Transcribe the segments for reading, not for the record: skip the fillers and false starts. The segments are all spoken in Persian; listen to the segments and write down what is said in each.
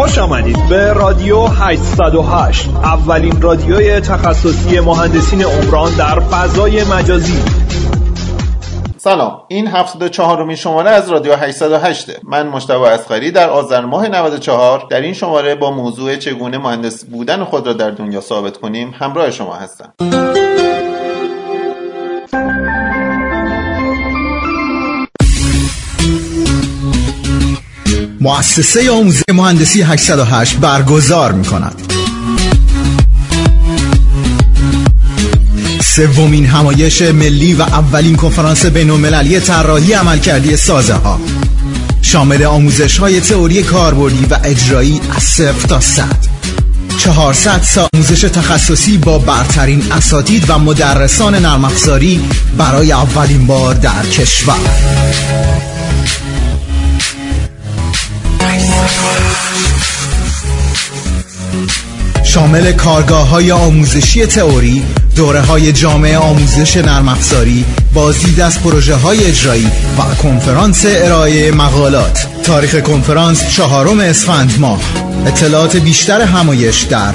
خوش آمدید به رادیو 808، اولین رادیوی تخصصی مهندسین عمران در فضای مجازی. سلام، این 74مین شماره از رادیو 808. من مجتبی اصغری در آذر ماه 94 در این شماره با موضوع چگونه مهندس بودن خود را در دنیا ثابت کنیم همراه شما هستم. مؤسسه آموزش مهندسی 808 برگزار می‌کند سومین همایش ملی و اولین کنفرانس بین‌المللی طراحی عملکردی سازه‌ها، شامل آموزش‌های تئوری کاربردی و اجرایی از 0 تا 100. 400 ساعت آموزش تخصصی با برترین اساتید و مدرسان نرم افزاری برای اولین بار در کشور. شامل کارگاه‌های آموزشی تئوری، دوره‌های جامع آموزش نرم افزاری، بازدید از پروژه‌های اجرایی و کنفرانس ارائه مقالات. تاریخ کنفرانس 4 اسفند ماه. اطلاعات بیشتر همایش در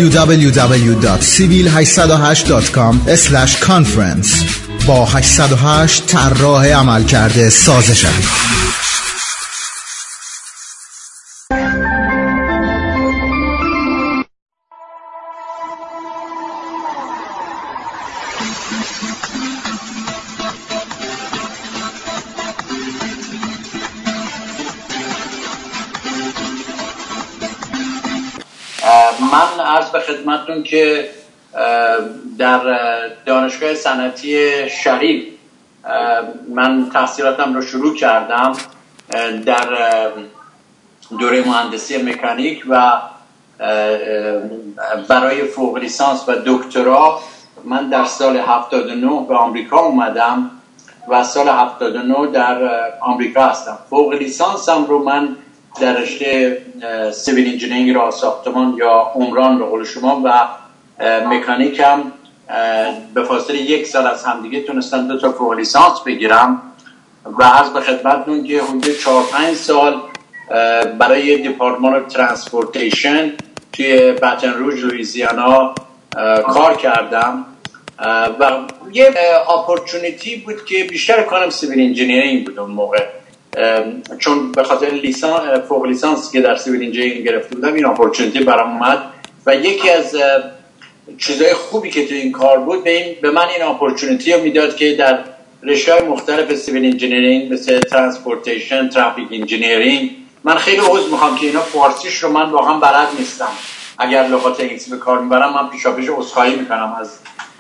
www.civil808.com/conference. با 808 طراح عملکرد سازش. من عرض به خدمتتون که در دانشگاه صنعتی شریف من تحصیلاتم رو شروع کردم در دوره مهندسی مکانیک و برای فوق لیسانس و دکترا من در سال 79 به آمریکا اومدم و سال 79 در آمریکا هستم. فوق لیسانسم رو من در رشته سیویل انجینیرینگ راه ساختمان یا عمران به قول شما و مکانیکم به فاصله 1 سال از همدیگه تونستم 2 تا فوق لیسانس بگیرم و عرض به خدمتتون که حدود 4-5 سال برای دیپارتمان ترانسپورتیشن توی باتن روژ لوئیزیانا کار کردم و یه اپورتونیتی بود که بیشتر کارم سیویل انجینیرینگ بود اون موقع، چون به خاطر فوق لیسانس که در سیویل انجینیرینگ گرفته بودم این اپورتونیتی برام اومد و یکی از چیزهای خوبی که تو این کار بود به من این اپورتونیتی رو میداد که در رشته‌های مختلف سیویل انجینیرینگ مثل ترانسپورتیشن، ترافیک انجینیرینگ، من خیلی عذر میخوام که اینا فارسیش رو من واقعا بلد نیستم، اگر لغات انگلیسی به کار میبرم من پیشاپیش عذرخواهی میکنم از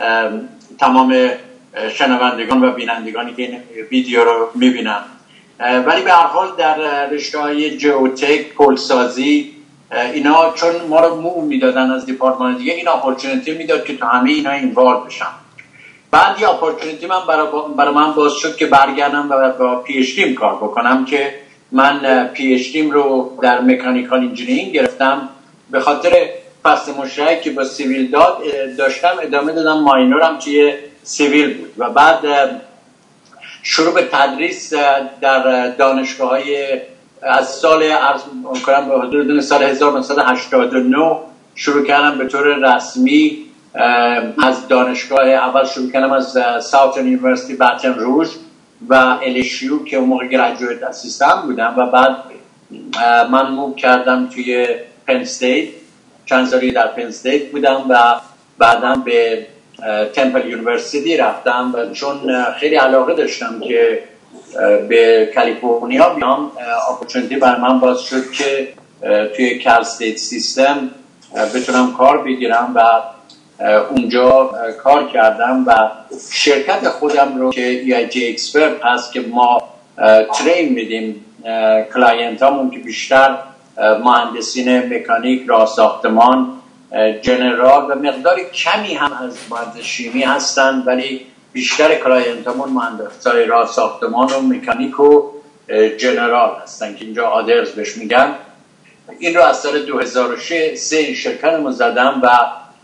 تمام شنوندگان و بینندگانی که این ویدیو رو میبینن، ولی به هر حال در رشته‌های ژئوتک، پلسازی اینا چون ما رو موو میدادن از دیپارتمان دیگه، این اپورتونیتی میداد که تو همه اینا اینوالو بشم. بعد یه اپورتونیتی برای من باز شد که برگردم و با پی اچ دی کار بکنم که من پی اچ دی رو در مکانیکال انجینیرینگ گرفتم. به خاطر فصل مشترک که با سیویل داشتم ادامه دادم، ماینورم توی سیویل بود و بعد شروع به تدریس در دانشگاه‌های از سال عرض می‌کنم به حدود سال 1989 شروع کردم به طور رسمی. از دانشگاه اول شروع کردم از ساوترن یونیورسیتی باتن روژ و LSU که اون موقع گریجویت اسیستنت بودم و بعد من موو کردم توی پن استیت، چند سالی در پن استیت بودم و بعدم به تمپل یونیورسیتی رفتم و چون خیلی علاقه داشتم که به کالیفرنیا بیام، اپورتونیتی برای من باز شد که توی کال استیت سیستم بتونم کار بگیرم و اونجا کار کردم و شرکت خودم رو که EIG Expert هست که ما ترین میدیم کلاینت همون که بیشتر مهندسین مکانیک، راه ساختمان، جنرال و مقدار کمی هم از مهندس شیمی هستن، ولی بیشتر کلاینت همون مهندسای راه ساختمان و مکانیک و جنرال هستن که اینجا آدرز بهش میگن. این رو از سال 2003 این شرکت رو زدم و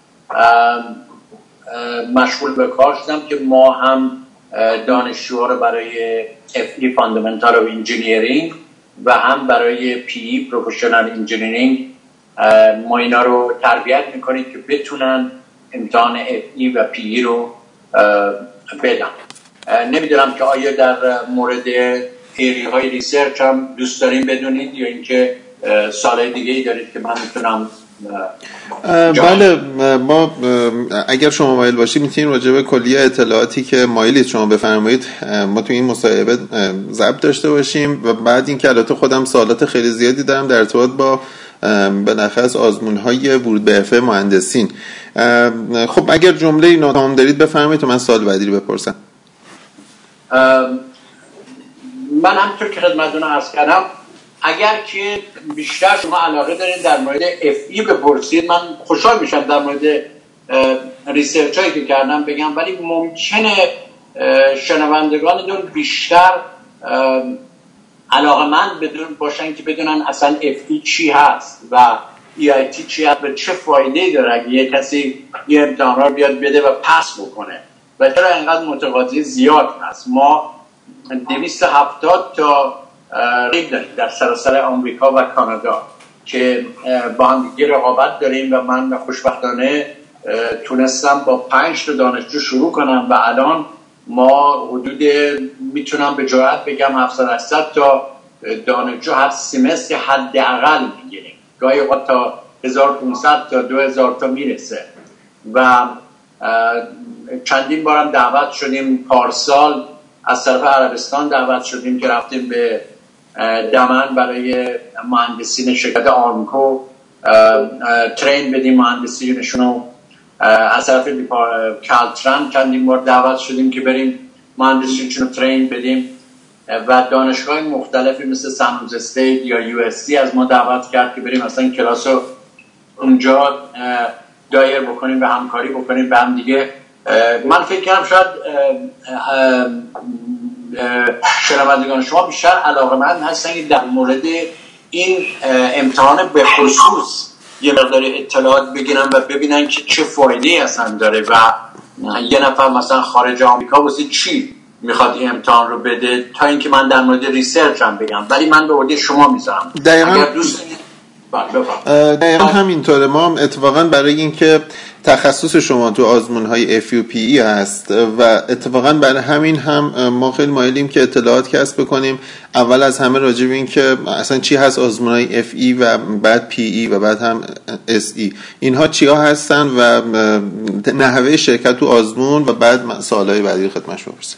مشغول به کار شدم که ما هم دانشجوها رو برای FE Fundamental of Engineering و هم برای PE Professional Engineering ما اینا رو تربیت میکنیم که بتونن امتحان FE و PE رو بدن. نمیدونم که آیا در مورد ایری های ریسرچ هم دوست داریم بدونید یا اینکه سوالای دیگه ای دارید که من میتونم بله، ما اگر شما مایل باشید میتونید راجع به کلیه اطلاعاتی که مایلید شما بفرمایید ما تو این مصاحبه ضبط داشته باشیم و بعد این که البته خودم سوالات خیلی زیادی دارم در ارتباط با بالاخص آزمون‌های ورود به حرفه مهندسین. خب اگر جمله تمام دارید بفرمایید تا من سوال بعدی رو بپرسم. من همونطور که خدمتتون عرض کردم اگر که بیشتر شما علاقه دارین در مورد FE بپرسید من خوشحال میشم در مورد ریسرچ هایی که کردم بگم، ولی ممکنه شنوندگانتون بیشتر علاقه من باشن که بدونن اصلا FE چی هست و EIT چی هست و چه فایده داره اگه یه کسی یه امتحان رو بیاد بده و پس بکنه و چرا اینقدر متقاضی زیاد هست. ما 270 تا ریگ داریم در سراسر آمریکا و کانادا که با هم دیگه رقابت داریم و من خوشبختانه تونستم با 5 تا دانشجو شروع کنم و الان ما حدود میتونم به جرئت بگم 700 تا دانشجو هر سمستر حداقل میگیریم، گاهی اوقات تا 1500 تا 2000 تا میرسه و چندین بارم دعوت شدیم. پارسال از طرف عربستان دعوت شدیم که رفتیم به دمن برای مهندسین شرکت آرمکو ترین بدیم مهندسینشونو. از طرف کالتران چندین بار دعوت شدیم که بریم مهندسینشونو ترین بدیم و دانشگاه مختلفی مثل سن خوزه استیت یا USC از ما دعوت کرد که بریم مثلا کلاس رو اونجا دایر بکنیم و همکاری بکنیم به هم دیگه. من فکر کنم شاید شنوندگان شما بیشتر علاقه‌مند هستن که در مورد این امتحان به خصوص یه مقدار اطلاعات بگیرن و ببینن که چه فایده‌ای اصلا داره و یه نفر مثلا خارج آمریکا واسه چی میخواد این امتحان رو بده، تا اینکه من در مورد ریسرچ هم بگم، ولی من به عهده شما میذارم. اگر دوست دقیقا همینطوره. ما اتفاقا برای اینکه تخصص شما تو آزمون‌های FUPE هست و اتفاقا برای همین هم ما خیلی مایلیم که اطلاعات کسب بکنیم. اول از همه راجع به این که اصلا چی هست آزمون‌های FE و بعد PE و بعد هم SE، اینها چیا هستن و نحوه شرکت تو آزمون و بعد سوالای بعدی رو خدمتش بپرسیم.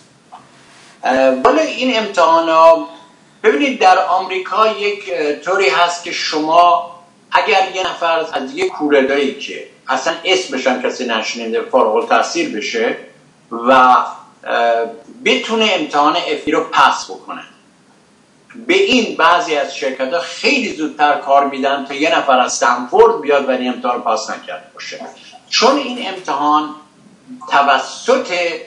ولی این امتحانا ببینید در آمریکا یک طوری هست که شما اگر یه نفر از یک کوره‌دایی که اصلا اسمش هم کسی نشنیده فارغ التحصیل بشه و بتونه امتحان FE رو پس بکنه، به این بعضی از شرکت‌ها خیلی زودتر کار میدن تا یه نفر از استنفورد بیاد ولی امتحان پاس نکرده باشه، چون این امتحان توسط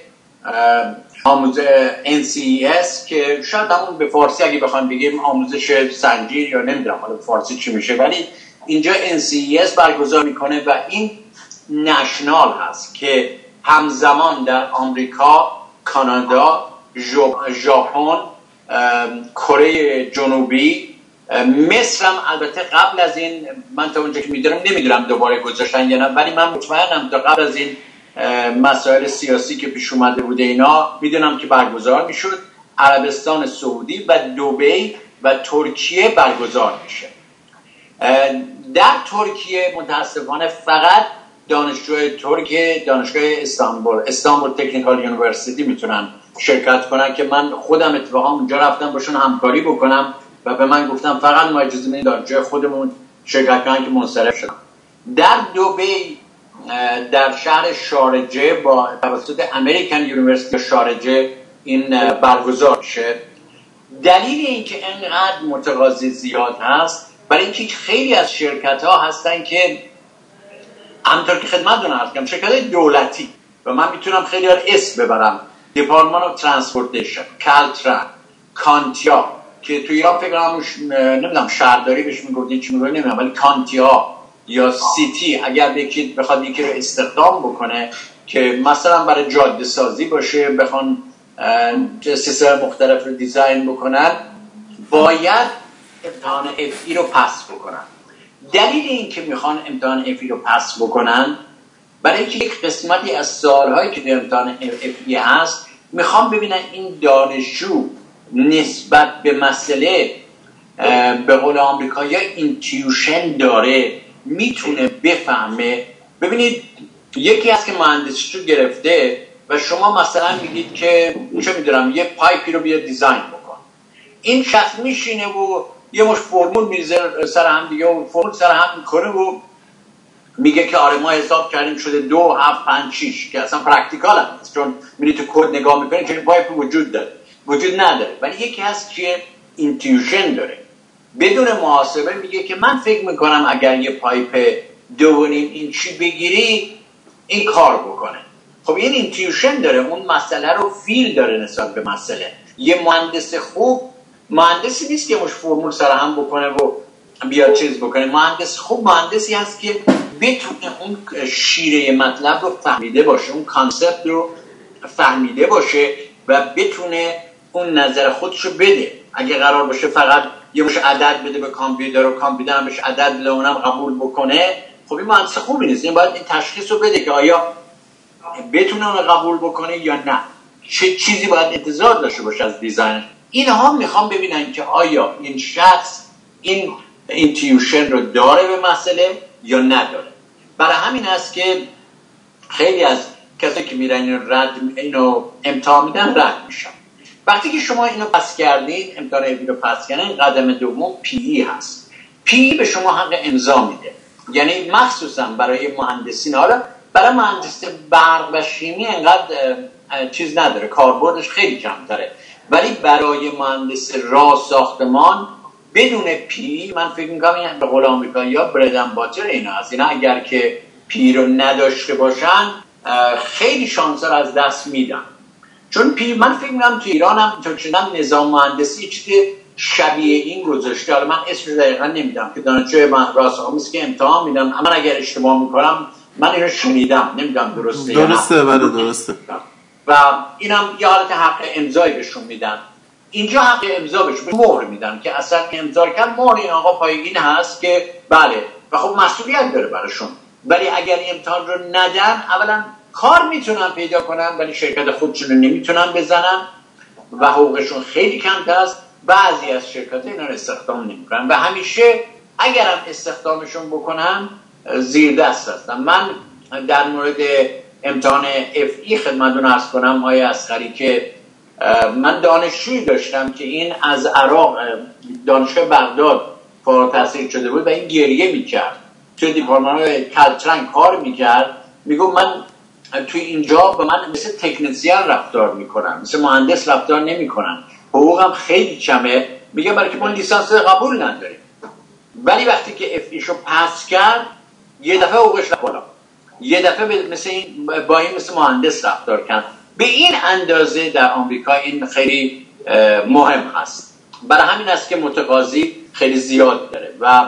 آموزش NCES که شاید همون به فارسی اگه بخوام بگیم آموزش سنجیر یا نمیدونم حالا به فارسی چی میشه، ولی اینجا NCES برگزار میکنه و این نشنال هست که همزمان در آمریکا، کانادا، ژاپن، کره جنوبی، مصر هم البته قبل از این من تا اونجا که نمیدونم دوباره گذاشتن یا نه، ولی من مطمئنم تا قبل از این مسائل سیاسی که پیش اومده بوده اینا میدونم که برگزار میشد. عربستان سعودی و دبی و ترکیه برگزار میشه. در ترکیه متاسفانه فقط دانشجوی ترکیه دانشگاه استانبول تکنیکال یونیورسیتی میتونن شرکت کنن که من خودم اتفاقا اونجا رفتم باشون همکاری بکنم و به من گفتم فقط ما اجازه میدیم دانشجوی خودمون شرکت کنن که منصرف شدن. در دبی در شهر شارجه با توسط امریکن یونیورسیتی شارجه این برگزار میشه. دلیل اینکه اینقدر متقاضی زیاد هست برای اینکه خیلی از شرکت ها هستن که همونطور که خدمتتون عرض کردم شرکت های دولتی و من میتونم خیلی ها اسم ببرم، دیپارتمان آف ترانسپورتیشن، کالتران، کانتیا که تو ایران فکر کنم نمیدونم شهرداری بهش میگفتن چی میگن نمیدونم، ولی کانتیا یا سیتی اگر بخواد یکی رو استخدام بکنه که مثلا برای جاده سازی باشه بخوان سیستم مختلف رو دیزاین بکنن باید امتحان FE رو پس بکنن. دلیل این که میخوان امتحان افی رو پس بکنن برای اینکه یک قسمتی از سوالهایی که در امتحان افی هست میخوان ببینن این دانشجو نسبت به مسئله به قول آمریکایی اینتیوشن داره، میتونه بفهمه. ببینید یکی هست که مهندسیشو گرفته و شما مثلا میگید که چه میدونم یه پایپی رو بیا دیزاین بکن، این شخص میشینه و یه مش فرمول میریزه سر هم دیگه و فرمول سر هم میکنه و میگه که آره ما حساب کردیم شده 2 7 5 6 که اصلا پرکتیکال هست، چون میری تو کد نگاه میکنی چون پایپ وجود نداره. ولی یکی هست که اینتیوشن داره، بدون محاسبه میگه که من فکر میکنم اگر یه پایپ 2.5 اینچی بگیری این کار بکنه. خب این اینتیوشن داره، اون مسئله رو فیل داره نسبت به مسئله. یه مهندس خوب مهندسی نیست که مش فرمول سر هم بکنه و بیا چیز بکنه. مهندس خوب مهندسی هست که بتونه اون شیره مطلب رو فهمیده باشه، اون کانسپت رو فهمیده باشه و بتونه اون نظر خودشو بده. اگه قرار باشه فقط یه مش عدد بده به کامپیوتر و کامپیوتر هم بهش عدد بده اونم قبول بکنه، خب این مهندس خوبی نیست. این باید این تشخیص رو بده که آیا بتونه اون قبول بکنه یا نه، چه چیزی باید انتظار داشته باشه از دیزاینر. اینها میخوام ببینن که آیا این شخص این اینتیوشن رو داره به مسئله یا نداره. برای همین است که خیلی از کسایی که میرن اینو امتحان میدن رد میشن. وقتی که شما اینو پس کردید، امتحان افی رو پس کردید، قدم دوم پی هست. پی به شما حق امضا میده، یعنی مخصوصا برای مهندسین. حالا برای مهندس برق و شیمی انقدر چیز نداره، کاربردش خیلی کمتره، ولی برای مهندس راه ساختمان بدون پی من فکر میکنم این به قول آمریکایی‌ها برد اند باتر اینا هست. اینا اگر که پی رو نداشته باشن خیلی شانس‌ها رو از دست میدن. چون پی من فکر میکنم تو ایران هم چون نظام مهندسی چیزی شبیه این گذاشته، حالا من اسمش دقیقا نمیدم که دانشجوی من راست که امتحان میدم، من اگر اشتباه میکنم من اینو شنیدم نمیدونم درسته یا نه. درسته بله درسته. و اینم یه حالت حق امضایی بهشون میدن. اینجا حق امضا بهشون مهر میدن که اصلا امضا کردن مهر این آقا پایگین هست که بله، و خب مسئولیت داره براشون. ولی اگر امتحان رو ندن اولا کار میتونن پیدا کنن ولی شرکت خودشون رو نمیتونن بزنن و حقوقشون خیلی کم است. بعضی از شرکت‌ها اینا رو استخدام نمیکنن و همیشه اگرم استخدامشون بکنن زیر دست هستن. من در مورد امتحان افی خدمتتون عرض کنم آقای اصغری که من دانشجویی داشتم که این از عراق دانشگاه بغداد فارغ التحصیل شده بود و این گریه میکرد، توی دیپارتمان کلترنگ کار میکرد، میگو من توی اینجا به من مثل تکنسین رفتار میکنن، مثل مهندس رفتار نمیکنن، حقوقم خیلی کمه. میگه برای که ما لیسانس قبول نداریم. ولی وقتی که افیشو پس کرد یه دفعه حقوقش رفت بالا، یه دفعه مثل مهندس رفتار کرد. به این اندازه در آمریکا این خیلی مهم هست. برای همین است که متقاضی خیلی زیاد داره و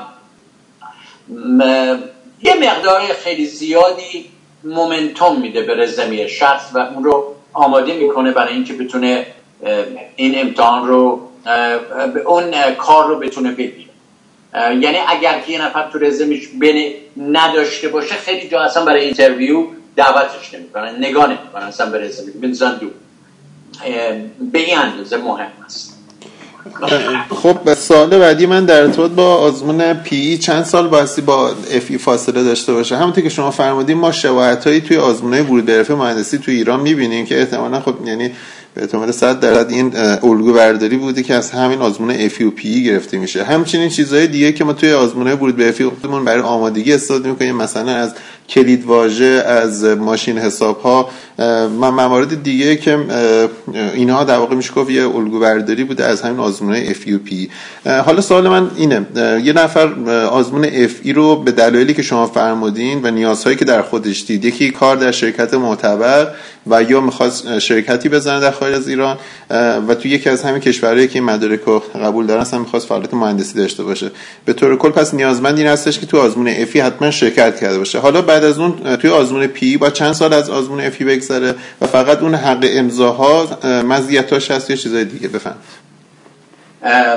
یه مقدار خیلی زیادی مومنتوم میده به رزومه شخص و اون رو آماده میکنه برای اینکه بتونه این امتحان رو اون کار رو بتونه بگیره. یعنی اگر که یه نفر تو رزومش نداشته باشه خیلی جا اصلا برای اینترویو دعوتش نمیکنن، نگاه نمیکنن اصلا به رزومه، بنزن دو. به این اندازه مهم است. خب سوال بعدی من در ارتباط با آزمون پی چند سال بایستی با اف ای فاصله داشته باشه؟ همونطور که شما فرمودین ما شباهتایی توی آزمون‌های ورود به حرفه مهندسی توی ایران می‌بینیم که احتمالاً خب یعنی به احتمال 100% این الگو برداری بوده که از همین آزمون اف و پی گرفته میشه. همچنین چیزهای دیگه که ما توی آزمون‌های ورود به اف مون برای آمادگی استفاده می‌کنیم، مثلا از کلید واژه، از ماشین حساب‌ها، موارد دیگه که اینها در واقع میشه گفت یه الگو برداری بوده از همین آزمون‌های اف و پی. حالا سوال من اینه، یه نفر آزمون اف ای رو به دلایلی که شما فرمودین و نیازهایی که در خودش دید، یکی کار در شرکت معتبر و یا می‌خواست شرکتی بزنه در خارج از ایران و تو یکی از همین کشورهایی که این مدارک رو قبول دارن اصلا می‌خواست فعالیت مهندسی داشته باشه، به طور کل پس نیازمند این هستش که تو آزمون اف ای حتما شرکت کرده باشه. حالا بعد از اون توی آزمون پی با چند سال از آزمون اف ای بگذره و فقط اون حق امضاها مزیتاش هست یا چیزای دیگه؟ بفهمید.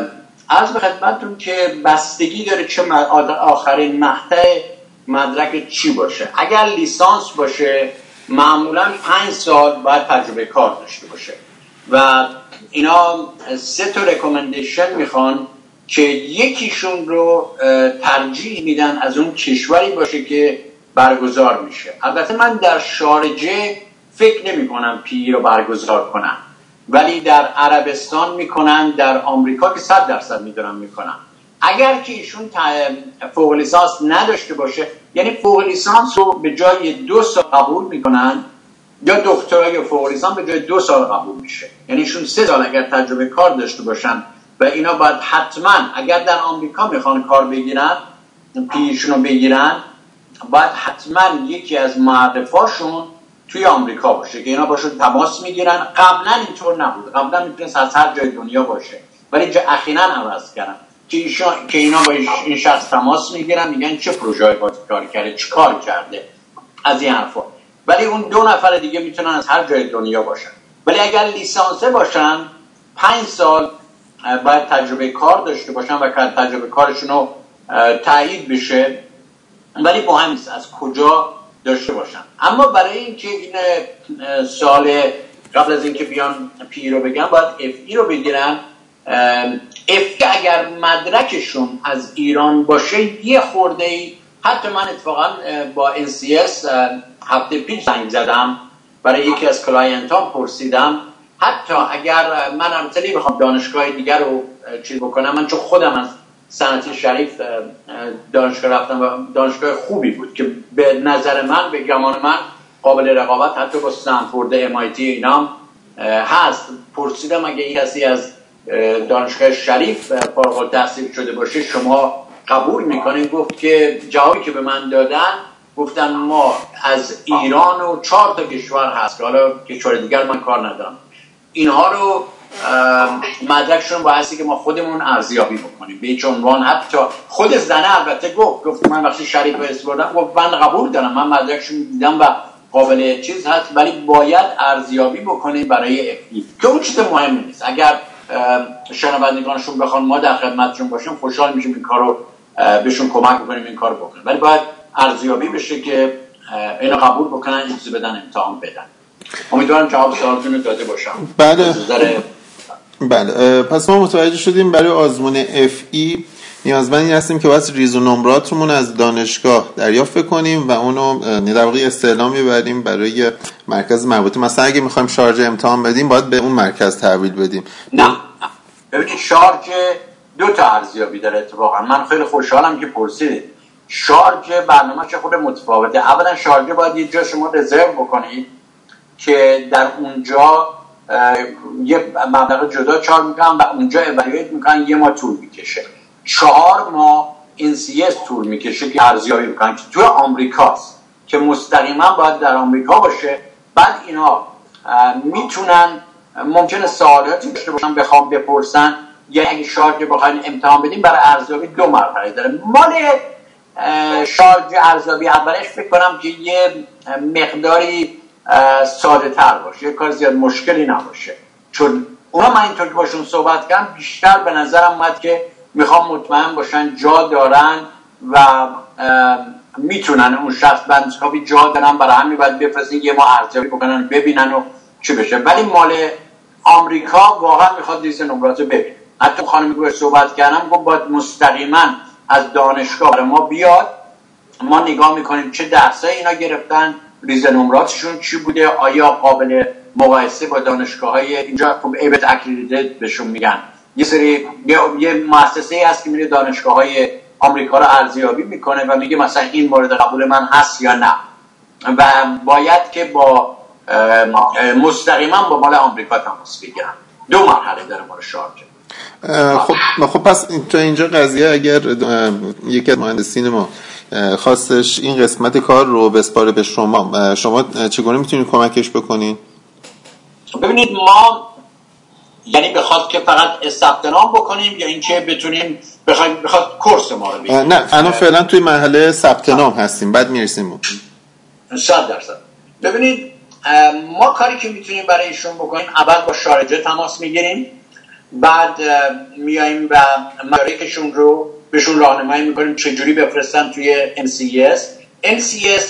عرض به خدمتتون که بستگی داره چه آخرین مقطع مدرک چی باشه. اگر لیسانس باشه معمولا 5 سال باید تجربه کار داشته باشه و اینا 3 تا ریکامندیشن میخوان که یکیشون رو ترجیح میدن از اون کشوری باشه که برگزار میشه. البته من در شارجه فکر نمی کنم پی رو برگزار کنم، ولی در عربستان میکنن، در آمریکا که 100% میدونم میکنن. اگر که ایشون فوق لیسانس نداشته باشه، یعنی فوق لیسانس رو به جای 2 سال قبول میکنن یا دکترا یا فوق لیسانس به جای 2 سال قبول میشه. یعنی ایشون 3 سال اگر تجربه کار داشته باشن و اینا باید حتما اگر در آمریکا میخوان کار بگیرن، پیشون رو بگیرن، باید حتما یکی از معرفاشون توی آمریکا باشه که اینا باشون تماس میگیرن. قبلا اینطور نبود، قبلا میتونست از هر جای دنیا باشه، ولی اخیراً عوض کردن که اینا با این شخص تماس میگیرن، میگن چه پروژه‌ای باید کار کرده، چه کار کرده، از این حرفا. ولی اون 2 نفر دیگه میتونن از هر جای دنیا باشن. ولی اگر لیسانسه باشن 5 سال باید تجربه کار داشته باشن و تجربه کارشون رو تایید بشه، ولی مهم نیست از کجا داشته باشن. اما برای اینکه این سال قبل از اینکه بیان پی رو بگن باید اف ای رو بگیرن. اف اگر مدرکشون از ایران باشه یه خورده‌ای، حتی من اتفاقا با NCS هفته پیش زنگ زدم برای یکی از کلاینتام پرسیدم، حتی اگر من البته بخوام دانشگاه دیگر رو چیز بکنم، من چون خودم از صنعتی شریف دانشگاه رفتم و دانشگاه خوبی بود که به نظر من، به گمان من قابل رقابت حتی با استنفورد MIT اینام هست. پرسیدم اگه کسی از دانشگاه شریف فارغ التحصیل شده باشه شما قبول میکنین؟ گفت که جوابی که به من دادن گفتن ما از ایران و 4 تا کشور هست که حالا کشور دیگر من کار ندارم، اینها رو مدرکشون بایستی که ما خودمون ارزیابی بکنیم به هیچ عنوان. حتی خود زنه البته گفت من وقتی شریف رو اسپردم گفت من قبول دارم، من مدرکشون دیدم و قابل چیز هست، ولی باید ارزیابی بکنیم برای افی که اون چیز مهم نیست. اگر شنوندگانشون بخوان ما در خدمتشون باشیم خوشحال میشیم این کارو بهشون کمک بکنیم این کارو بکنیم، ولی باید ارزیابی بشه که اینو قبول بکنن، اجازه بدن امتحان بدن. امیدوارم جواب سوالتون رو داده باشم. بله پس ما متوجه شدیم برای آزمون FE نیازمند هستیم که باید ریز و نمراتمون از دانشگاه دریافت کنیم و اونو در واقع استعلام ببریم برای مرکز مربوطه. مثلا اگه میخوایم شارژ امتحان بدیم باید به اون مرکز تحویل بدیم. نه ببینید شارژ 2 تا ارزیابی داره. اتفاقا من خیلی خوشحالم که پرسیدید. شارژ برنامه‌اش خود متفاوته. اولا شارژ باید یه جا شما رزرو بکنید که در اونجا یه مبلغ جدا چارج میکنن و اونجا اولیویت میکنن، 1 ماه طول میکشه. 4 ماه NCS طول میکشه که ارزیابی میکنن که توی آمریکاست که مستقیما باید در آمریکا باشه. بعد اینا میتونن ممکنه سوالاتی داشته باشن بخوام بپرسن، یا اگه شارژ بخواین امتحان بدیم برای ارزیابی 2 مرحله داره. مال شارژ ارزیابی اولش فکر کنم که یه مقداری ساده تر باشه، یه کار زیاد مشکلی نباشه، چون اونا من اینطور که باشون صحبت کردم بیشتر به نظرم اومد که میخوام مطمئن باشن جا دارن و میتونن اون شخص بندسکاپی جا دارن، برای همین باید بفرستین 1 ماه ارزیابی بکنن ببینن و چی بشه. ولی مال آمریکا واقعا میخواد ریز نمرات رو ببینه. حتی خانمی که صحبت کردم گفت باید مستقیما از دانشگاه برای ما بیاد، ما نگاه میکنیم چه درسایی اینا گرفتن، ریز نمراتشون چی بوده، آیا قابل مقایسه با دانشگاه‌های اینجا خوب ایبت اکریدیتد بهشون میگن. یه سری یه مؤسسه‌ای هست که میره دانشگاه‌های آمریکا رو ارزیابی میکنه و میگه مثلا این مورد قبول من هست یا نه، و باید که با مستقیما با مال آمریکا تماس بگیرن. 2 مرحله داره مال شارژ. خب پس تو اینجا قضیه اگر یکی از مهندسین ما خواستش این قسمت کار رو بسپاره به شما چگونه میتونید کمکش بکنین؟ ببینید ما یعنی بخواد که فقط ثبت نام بکنیم یا اینکه بتونیم بخواد کورس ما رو بگیریم؟ نه الان فعلا توی مرحله ثبت نام هستیم، بعد میرسیم 100%. ببینید ما کاری که میتونیم برای ایشون بکنیم، اول با شارجه تماس میگیریم بعد میایم و مدارکشون رو بهشون راهنمایی میکنیم چجوری بفرستن توی NCS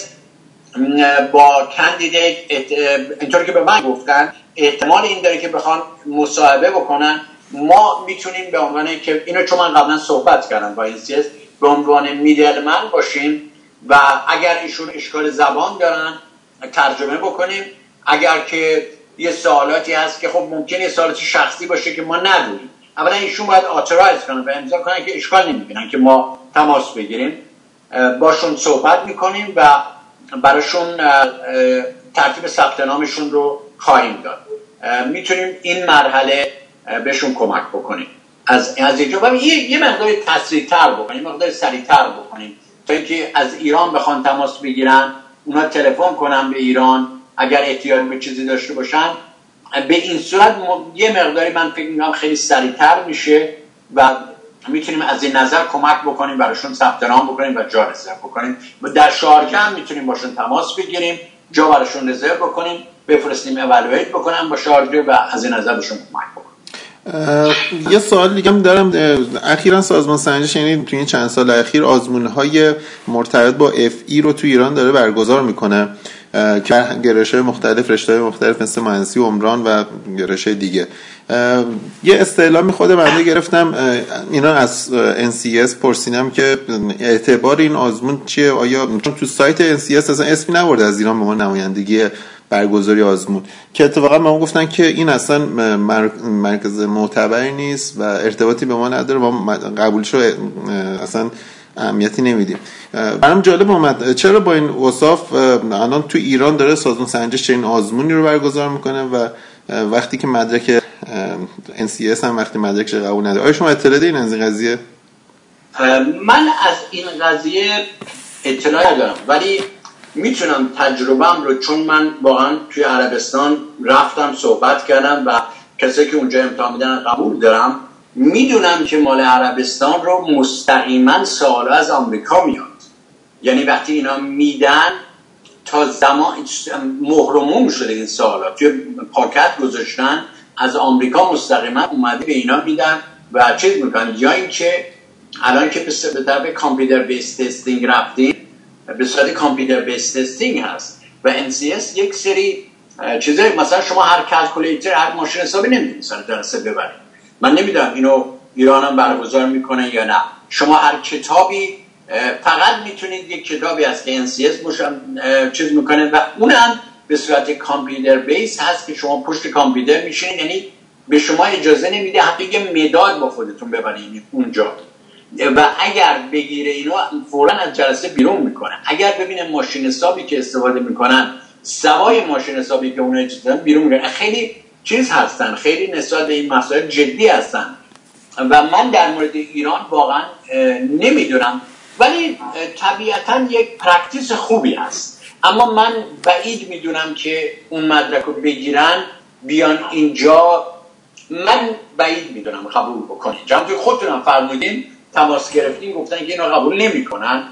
با کاندیدیت اینطوری که به من گفتن احتمال این داره که بخوان مصاحبه بکنن. ما میتونیم به عنوان که اینو چون من قبلا صحبت کردم با NCS به عنوان میدلمن باشیم و اگر ایشون اشکال زبان دارن ترجمه بکنیم. اگر که یه سوالاتی هست که خب ممکنه سوالاتی شخصی باشه که ما ندونیم، اولا ایشون باید آتورایز کنن و امضا کنن که اشکال نمیبینن که ما تماس بگیریم، باشون صحبت میکنیم و براشون ترتیب ثبت نامشون رو خواهیم داد. میتونیم این مرحله بهشون کمک بکنیم از اینجا و یه مقدار تسریع‌تر بکنیم، مقدار سریع‌تر بکنیم تا اینکه از ایران بخوان تماس بگیرن، اونا تلفن کنن به ایران اگر احتیاج به چیزی داشته باشن. به این صورت یه مقداری من فکر می‌کنم خیلی سریع‌تر میشه و میتونیم از این نظر کمک بکنیم، براشون ثبت نام بکنیم و جا رزرو بکنیم. در شارجه هم میتونیم باشون تماس بگیریم، جا براشون رزرو بکنیم، بفرستیم اولویت بکنم با شارجه و از این نظر بهشون کمک بکنیم. یه سوال دیگه هم دارم. اخیراً سازمان سنجش شنید توی این چند سال اخیر آزمون‌های مرتبط با FE رو تو ایران داره برگزار میکنه که گرایش‌های مختلف، رشته‌های مختلف مثل مهندسی عمران و گرایش‌های دیگه. یه استعلامی خود بنده گرفتم، اینا از NCS پرسیدم که اعتبار این آزمون چیه، آیا چون تو سایت NCS اصلا اسمی نبرده از ایران به ما نمایندگی برگزاری آزمون، که اتفاقا ما گفتن که این اصلا مرکز معتبری نیست و ارتباطی به ما نداره، ما قبولش رو اصلا اهمیتی نمیدیم. برام جالب اومد چرا با این اوصاف الان تو ایران داره سازمان سنجش چنین آزمونی رو برگزار میکنه و وقتی که مدرک NCS هم وقتی مدرکش قبول نداره. آیا شما اطلاع دارین از این قضیه؟ من از این قضیه اطلاع ندارم، ولی میتونم تجربه‌ام رو، چون من واقعا توی عربستان رفتم صحبت کردم و کسایی که اونجا امتحان میدن قبول دارم، میدونم که مال عربستان رو مستقیما سوال از آمریکا میاد. یعنی وقتی اینا میدن تا زمان مهرموم شده این سوالات توی پاکت گذاشتن، از آمریکا مستقیما اومده به اینا میدن و چیز میکنن. یا اینکه الان که به طرف کامپیوتر بیس تستینگ رفتیم، به صورت کامپیوتر بیس تستینگ هست و NCS یک سری چیزایی، مثلا شما هر کلکولیتر، هر ماشین حسابی نمیتونید سر جلسه ببرید. من نمیدونم اینو ایران هم برگزار میکنه یا نه. شما هر کتابی فقط میتونید یک کتابی از که NCS چیز میکنه و اونم به صورت کامپیوتر بیس هست که شما پشت کامپیوتر میشینید، یعنی به شما اجازه نمیده حتی یه مداد با خودتون ببرید اونجا و اگر بگیره اینو فوراً از جلسه بیرون میکنه. اگر ببینه ماشین حسابی که استفاده میکنن سوای ماشین حسابی که اونها چیزن بیرون میکنن. خیلی چیز هستن، خیلی نسبت به این مسائل جدی هستن و من در مورد ایران واقعا نمیدونم، ولی طبیعتاً یک پرکتیس خوبی هست. اما من بعید میدونم که اون مدرک رو بگیرن بیان اینجا، من بعید میدونم قبول بکنین. جمعی خودتونم فرمودین، تماس گرفتین، گفتن که اینا قبول نمیکنن.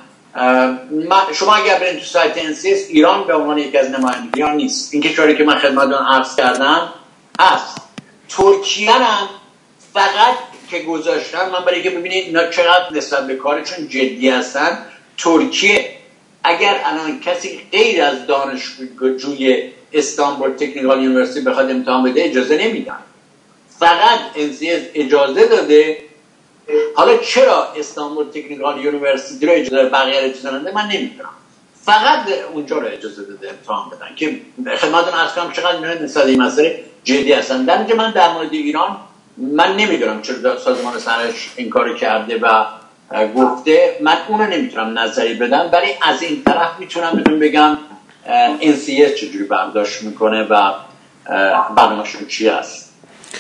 شما اگر برین تو سایت NCS، ایران به عنوان یکی از نمایندگیان نیست. این کشوری که من خدمتتون عرض کردم هست. ترکیه هم فقط که گذاشتن، من برای که ببینید اینا چقدر نسبت به کارشون جدی هستن. ترکیه اگر الان کسی غیر از دانشجوی استانبول تکنیکال یونیورسیتی بخواد امتحان بده اجازه نمیدن، فقط NCS اجازه داده. حالا چرا استانبول تکنیکال یونیورسیتی رو اجازه داده بقیه رو اجازه نده من نمیدونم، فقط اونجا رو اجازه داده امتحان بدن که خدمتتون عرض کنم چقدر نسبت این مسئله جدی هستن. در اینجا من در مورد ایران من نمیدونم چرا سازمان سنجش این کارو کرده و گفته، من اونو نمیتونم نظری بدم، ولی از این طرف میتونم بهتون بگم NCS چجوری برداشت میکنه و برنامه‌شون چی هست.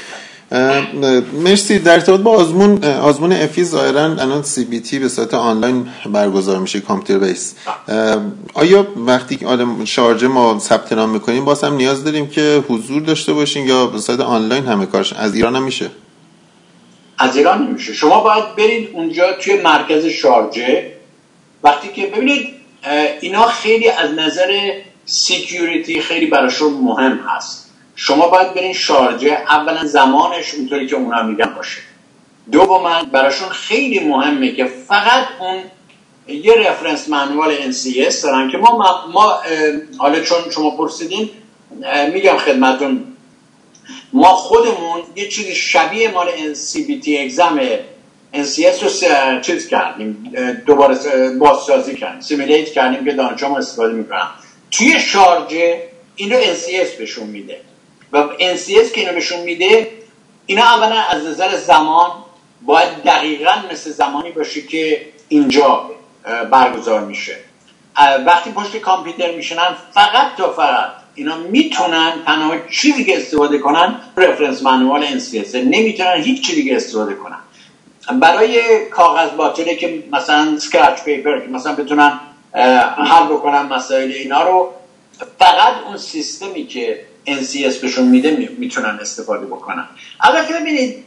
مرسی. در ارتباط با آزمون افی ظاهراً الان CBT به صورت آنلاین برگزار میشه، کامپیوتر بیس. آیا وقتی شارژه ما ثبت نام میکنیم باز هم نیاز داریم که حضور داشته باشین یا به صورت آنلاین همه کارش؟ از ایران هم میشه؟ از ایران نمیشه. شما باید برید اونجا توی مرکز شارژه. وقتی که ببینید اینا خیلی از نظر سکیوریتی خیلی براشون مهم هست. شما باید برین شارجه، اولا زمانش اونطوری که اونا میگن باشه، دوما براشون خیلی مهمه که فقط اون یه رفرنس مانوال NCS دارن که ما حالا چون شما پرسیدین میگم خدمتون، ما خودمون یه چیزی شبیه مال CBT اگزم NCS رو چیز کردیم، دوباره بازسازی کردیم، سیمیلیت کردیم که دانشجوها استفاده میکنن. توی شارجه این رو NCS بهشون میده و NCS که اینو بهشون میده، اینا اولا از نظر زمان باید دقیقاً مثل زمانی باشه که اینجا برگزار میشه. وقتی پشت کامپیوتر میشنن فقط اینا میتونن تنها چیزی که استفاده کنن رفرنس مانوال NCS، نمیتونن هیچ چیزی که استفاده کنن. برای کاغذ باطله که مثلا سکرچ پیپر که مثلا بتونن حل بکنن مسائل اینا رو، فقط اون سیستمی که NCS بهشون میده میتونن استفاده بکنن. البته ببینید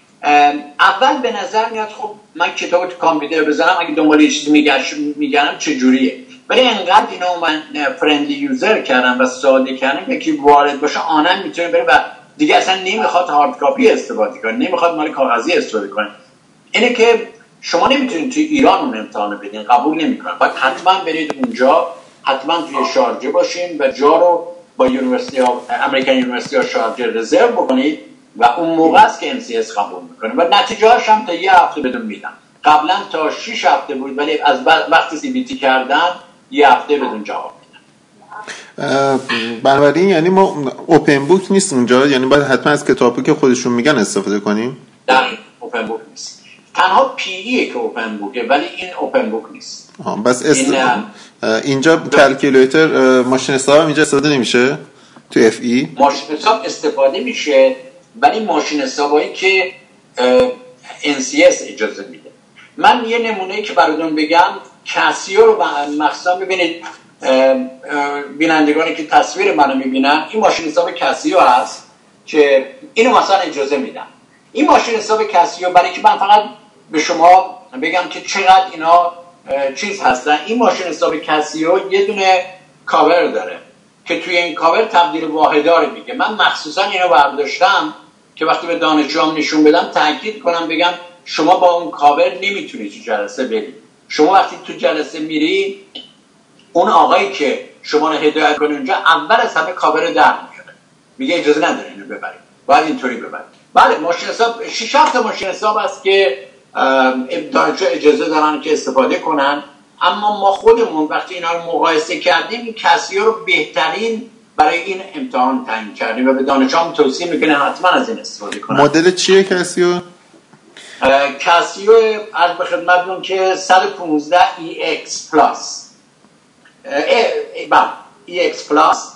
اول به نظر میاد خب من کتاب تو کامپیوتر بزنم اگه دنبال یه چیزی میگردم چجوریه، ولی انقدر اینا من فرندلی یوزر کردم و ساده کردم یکی وارد باشه آنم میتونه بره و دیگه اصلا نمیخواد هارد کاپی استفاده کنه، نمیخواد مال کاغذی استفاده کنه. اینه که شما نمیتونید توی ایران اون امتحان بدین، قبول نمیکنن. باید حتما برید اونجا، حتما توی شارجه باشین و جا رو با امریکن یونیورسیتی ها شارجه رزرو بکنید و اون موقع است که NCS قبول میکنه و نتیجه هاش هم تا یه هفته بدون میدن. قبلا تا 6 هفته بود ولی از وقتی CBT کردن یه هفته بدون جواب میدن. بنابراین یعنی ما اوپن بوک نیست اونجا، یعنی باید حتما از کتابی که خودشون میگن استفاده کنیم. دقیقاً اوپن بوک نیست، تنها PE که اوپن بوکه ولی این اوپن بوک نیست. بس اینجا کلکیولیتر ماشین حساب اینجا استفاده نمیشه تو FE؟ ماشین حساب استفاده میشه ولی ماشین حسابایی که NCS اجازه میده. من یه نمونه‌ای که براتون بگم، کاسیو رو مخصوصا ببینید بینندگانی که تصویر منو میبینن، این ماشین حساب کاسیو هست که اینو مثلا اجازه میدم. این ماشین حساب کاسیو برای که من فقط به شما بگم که چقدر اینا چیز هستن، این ماشین حساب کاسیو یه دونه کاور داره که توی این کاور تبدیل واحدار میگه. من مخصوصا اینو برداشتم که وقتی به دانشجوام نشون بدم تاکید کنم، بگم شما با اون کاور نمیتونی تو جلسه بری. شما وقتی تو جلسه میری، اون آقایی که شما رو هدایت کنه اونجا اول از همه کاور در میاره، میگه اجازه نداره اینو ببرید، باید اینطوری ببرید. بله ماشین حساب 6 تا ماشین حساب است که دانشجو اجازه دارن که استفاده کنن، اما ما خودمون وقتی اینا رو مقایسه کردیم این کاسیو رو بهترین برای این امتحان تعیین کردیم و به دانشجوام توصیه میکنه حتما از این استفاده کنن. مدل چیه کاسیو؟ کاسیو عرض به خدمتتون که 115 EX پلاس EX پلاس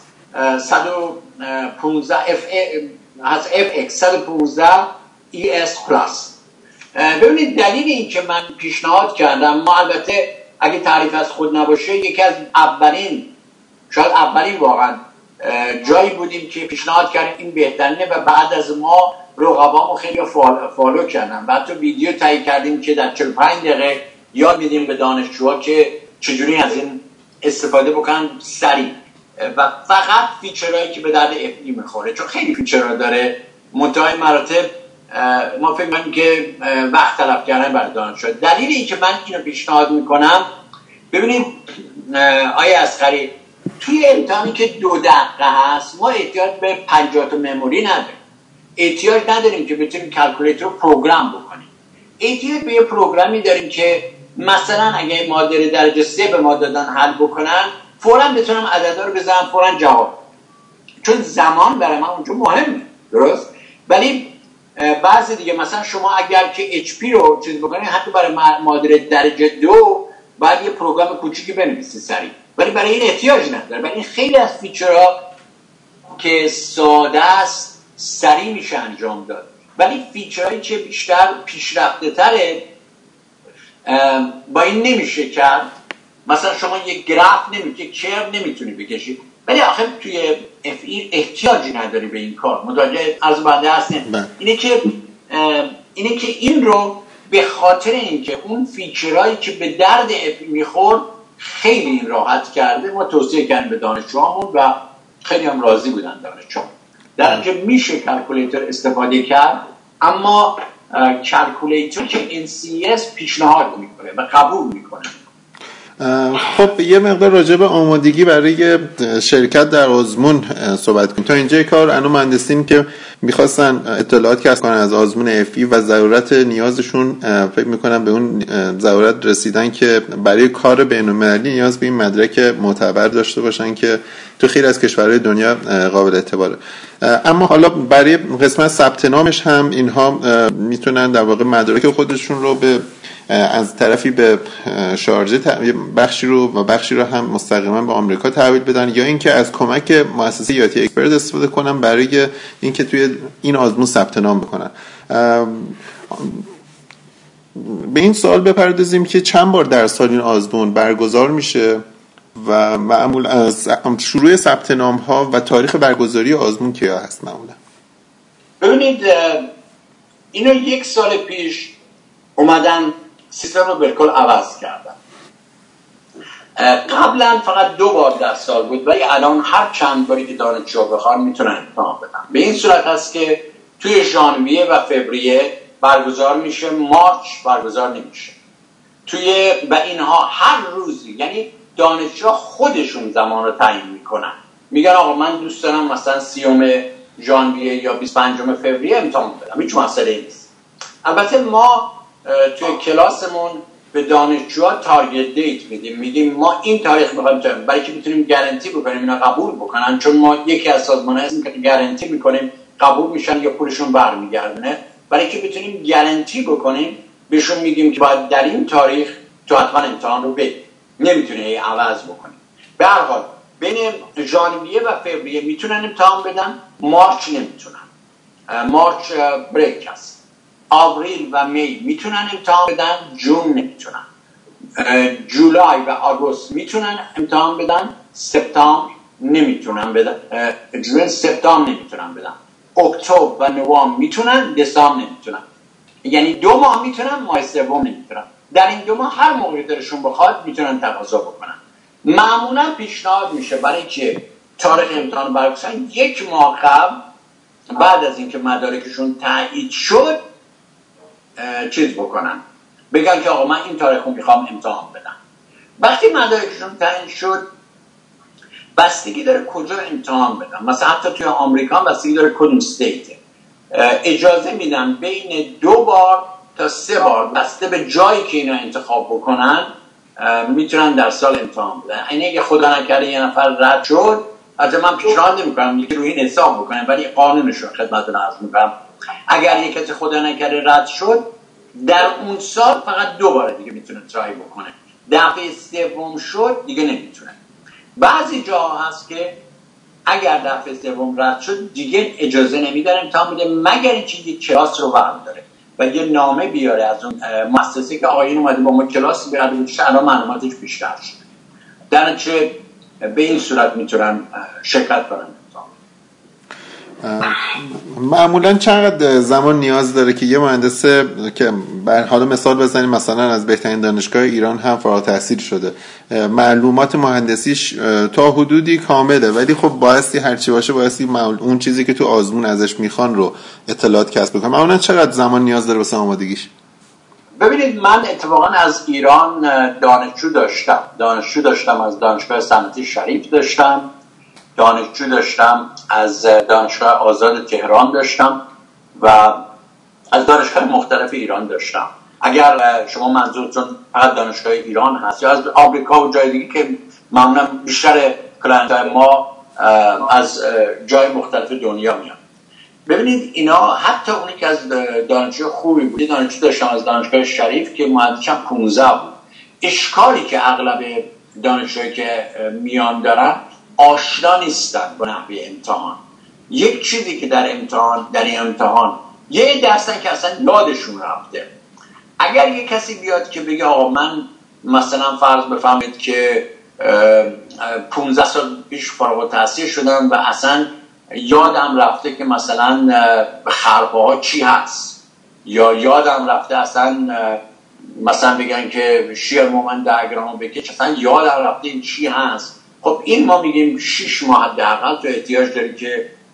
115 FX 115 ES پلاس. ببینید دلیل این که من پیشنهاد کردم، ما البته اگه تعریف از خود نباشه یکی از شاید اولین واقعا جایی بودیم که پیشنهاد کردیم این بهترینه و بعد از ما رقبامو خیلی فالو کردن و حتی ویدیو تهیه کردیم که در 45 دقیقه یاد میدیم به دانشجوها که چجوری از این استفاده بکنن سریع و فقط فیچرهایی که به درد FE میخوره، چون خیلی فیچرها داره. منتهای مراتب ما فکر می‌کنیم که وقت طلب کردن برای دانشجو. دلیل این که من اینو پیشنهاد میکنم، ببینید آیه اصغری، توی امتحانی که 2 دقیقه هست ما احتیاج به 50 تا مموری نداریم، احتیاج نداریم که بتونیم کلکولیتر رو پروگرام بکنیم. احتیاج به یه پروگرامی داریم که مثلا اگه مادر درجه 3 به ما دادن حل بکنن، فوراً بتونم عددا رو بزنم فوراً جواب، چون زمان برای من اونجا مهمه. درست؟ ولی بعضی دیگه مثلا شما اگر که HP رو چیز بکنید، حتی برای مادر درجه 2 باید یه پروگرام کوچیکی بنویسید سریع، ولی برای این احتیاج نداره. برای این خیلی از فیچرها که ساده است سریع میشه انجام داد، ولی فیچرهایی که بیشتر پیشرفته تره با این نمیشه کرد. مثلا شما یک گراف کرو نمیتونی بکشید، ولی آخر توی FE احتیاجی نداری به این کار. متوجه از بنده هستین؟ اینه که این رو به خاطر اینکه اون فیچرهایی که به درد FE میخورد خیلی این راحت کرده، ما توصیه کردیم به دانشجوامون و خیلی هم راضی بودن دانشجوام. در که میشه کلکولیتر استفاده کرد، اما کلکولیتر که NCS پیشنهاد میکنه و قبول میکنه. خب یه مقدار راجع به آمادگی برای شرکت در آزمون صحبت کنیم. تا اینجای کار انا مهندسین که میخواستن اطلاعات کسب کنن از آزمون FE و ضرورت نیازشون، فکر میکنم به اون ضرورت رسیدن که برای کار بین‌المللی نیاز به این مدرک معتبر داشته باشن که تو خیلی از کشورهای دنیا قابل اعتباره. اما حالا برای قسمت ثبت نامش هم اینها میتونن در واقع مدارک خودشون رو به از طرفی به شارژه بخشی رو هم مستقیما به آمریکا تحویل بدن، یا اینکه از کمک مؤسسه یاتی اکسپرت استفاده کنن برای اینکه توی این آزمون ثبت نام بکنن. به این سوال بپردازیم که چند بار در سال این آزمون برگزار میشه و معمول از شروع ثبت نام ها و تاریخ برگزاری آزمون کیا هست معمولا؟ ببینید اینو 1 سال پیش اومدن سیستم رو بالکل عوض کردن. قبلا فقط 2 بار در سال بود، ولی الان هر چند باری که دانشجو بخوان میتونن امتحان بدن. به این صورت هست که توی ژانویه و فوریه برگزار میشه، مارچ برگزار نمیشه. و اینها هر روزی، یعنی دانشجو خودشون زمان رو تعیین میکنن، میگن آقا من دوست دارم مثلا 30 ژانویه یا 25 فوریه امتحان بدم، هیچ مسئله نیست. البته ما توی کلاسمون به دانشجوها تارگت دیت میدیم، میگیم ما این تاریخ میخوایم برای که بتونیم گارانتی بکنیم اینا قبول بکنن، چون ما یکی از سازمان‌ها هستیم که گارانتی میکنیم قبول میشن یا پولشون برمیگردونه. برای که بتونیم گارانتی بکنیم بهشون میگیم که باید در این تاریخ تو حتما امتحان رو بدید، نمیتونه عوض بکنیم. به هر حال بین ژانویه و فوریه میتونن امتحان بدن، مارچ نمیتونن، مارچ بریک هست. آوریل و می میتونن امتحان بدن، جون نمیتونن. جولای و آگوست میتونن امتحان بدن، سپتامبر نمیتونن بدن، جون سپتامبر نمیتونن بدن. اکتبر و نوامبر میتونن، دسامبر نمیتونن. یعنی 2 ماه میتونن، ماه سوم نمیتونن. در این 2 ماه هر موقع دلشون بخواد میتونن تقاضا بکنن. معمولا پیشنهاد میشه برای که تاریخ امتحان برگزار 1 ماه قبل، بعد از اینکه مدارکشون تایید شد چیز بکنن، بگن که آقا من این تاریخ رو میخوام امتحان بدم. وقتی مدارکشون تعیین شد بستگی داره کجا امتحان بدم. مثلا حتی توی آمریکا بستگی داره کدوم استیته. اجازه میدن بین 2 بار تا 3 بار بسته به جایی که اینا انتخاب بکنن میتونن در سال امتحان بدن. اینه اگه خدا نکرده یه نفر رد شد، از من پیشنهاد نمیکنم یکی روی این حساب بکنه، ولی قانونشون خدمتتون عرض میکنم اگر یک کسی خدا نکرده رد شد در اون سال فقط 2 بار دیگه میتونه ترای بکنه. دفعه سوم شد دیگه نمیتونه. بعضی جاها هست که اگر دفعه سوم رد شد دیگه اجازه نمیدن امتحان بده، مگر اینکه یک کلاس رو برمی‌داره و یه نامه بیاره از اون مؤسسه که آقایون اومده با ما کلاس بیاره، الان معلوماتش بیشتر شد. در چه به این صورت میتونن شرکت کنن. معمولا چقدر زمان نیاز داره که یه مهندس که حالا مثال بزنیم مثلا از بهترین دانشگاه ایران هم فارغ التحصیل شده، معلومات مهندسیش تا حدودی کامله، ولی خب بایستی هرچی باشه بایستی اون چیزی که تو آزمون ازش میخوان رو اطلاعات کسب کنه. معمولا چقدر زمان نیاز داره واسه آمادگیش؟ ببینید من اتفاقا از ایران دانشجو داشتم از دانشگاه صنعتی شریف داشتم، دانشجو داشتم از دانشگاه آزاد تهران داشتم و از دانشگاه مختلف ایران داشتم. اگر شما منظورتون فقط دانشگاه ایران هست یا از آمریکا و جای دیگه که معمولا بیشتر کلاینت‌های ما از جای مختلف دنیا میان. ببینید اینا حتی اونی که از دانشجو خوبی بود، دانشجو داشتم از دانشگاه شریف که معدلشم 15 بود. اشکالی که اغلب دانشجویی که میان دارن آشنا نیستن با نحوه امتحان. یک چیزی که در این امتحان یه درستن که اصلا یادشون رفته. اگر یه کسی بیاد که بگه آقا من مثلا فرض بفهمید که 15 سال پیش فارغ التحصیل شدم و اصلا یادم رفته که مثلا خرپه ها چی هست، یا یادم رفته اصلا مثلا بگن که شیر مومنت دیاگرام بکش، اصلا یادم رفته این چی هست. خب این ما میگیم 6 ماه حداقل تو احتیاج داری که بدی.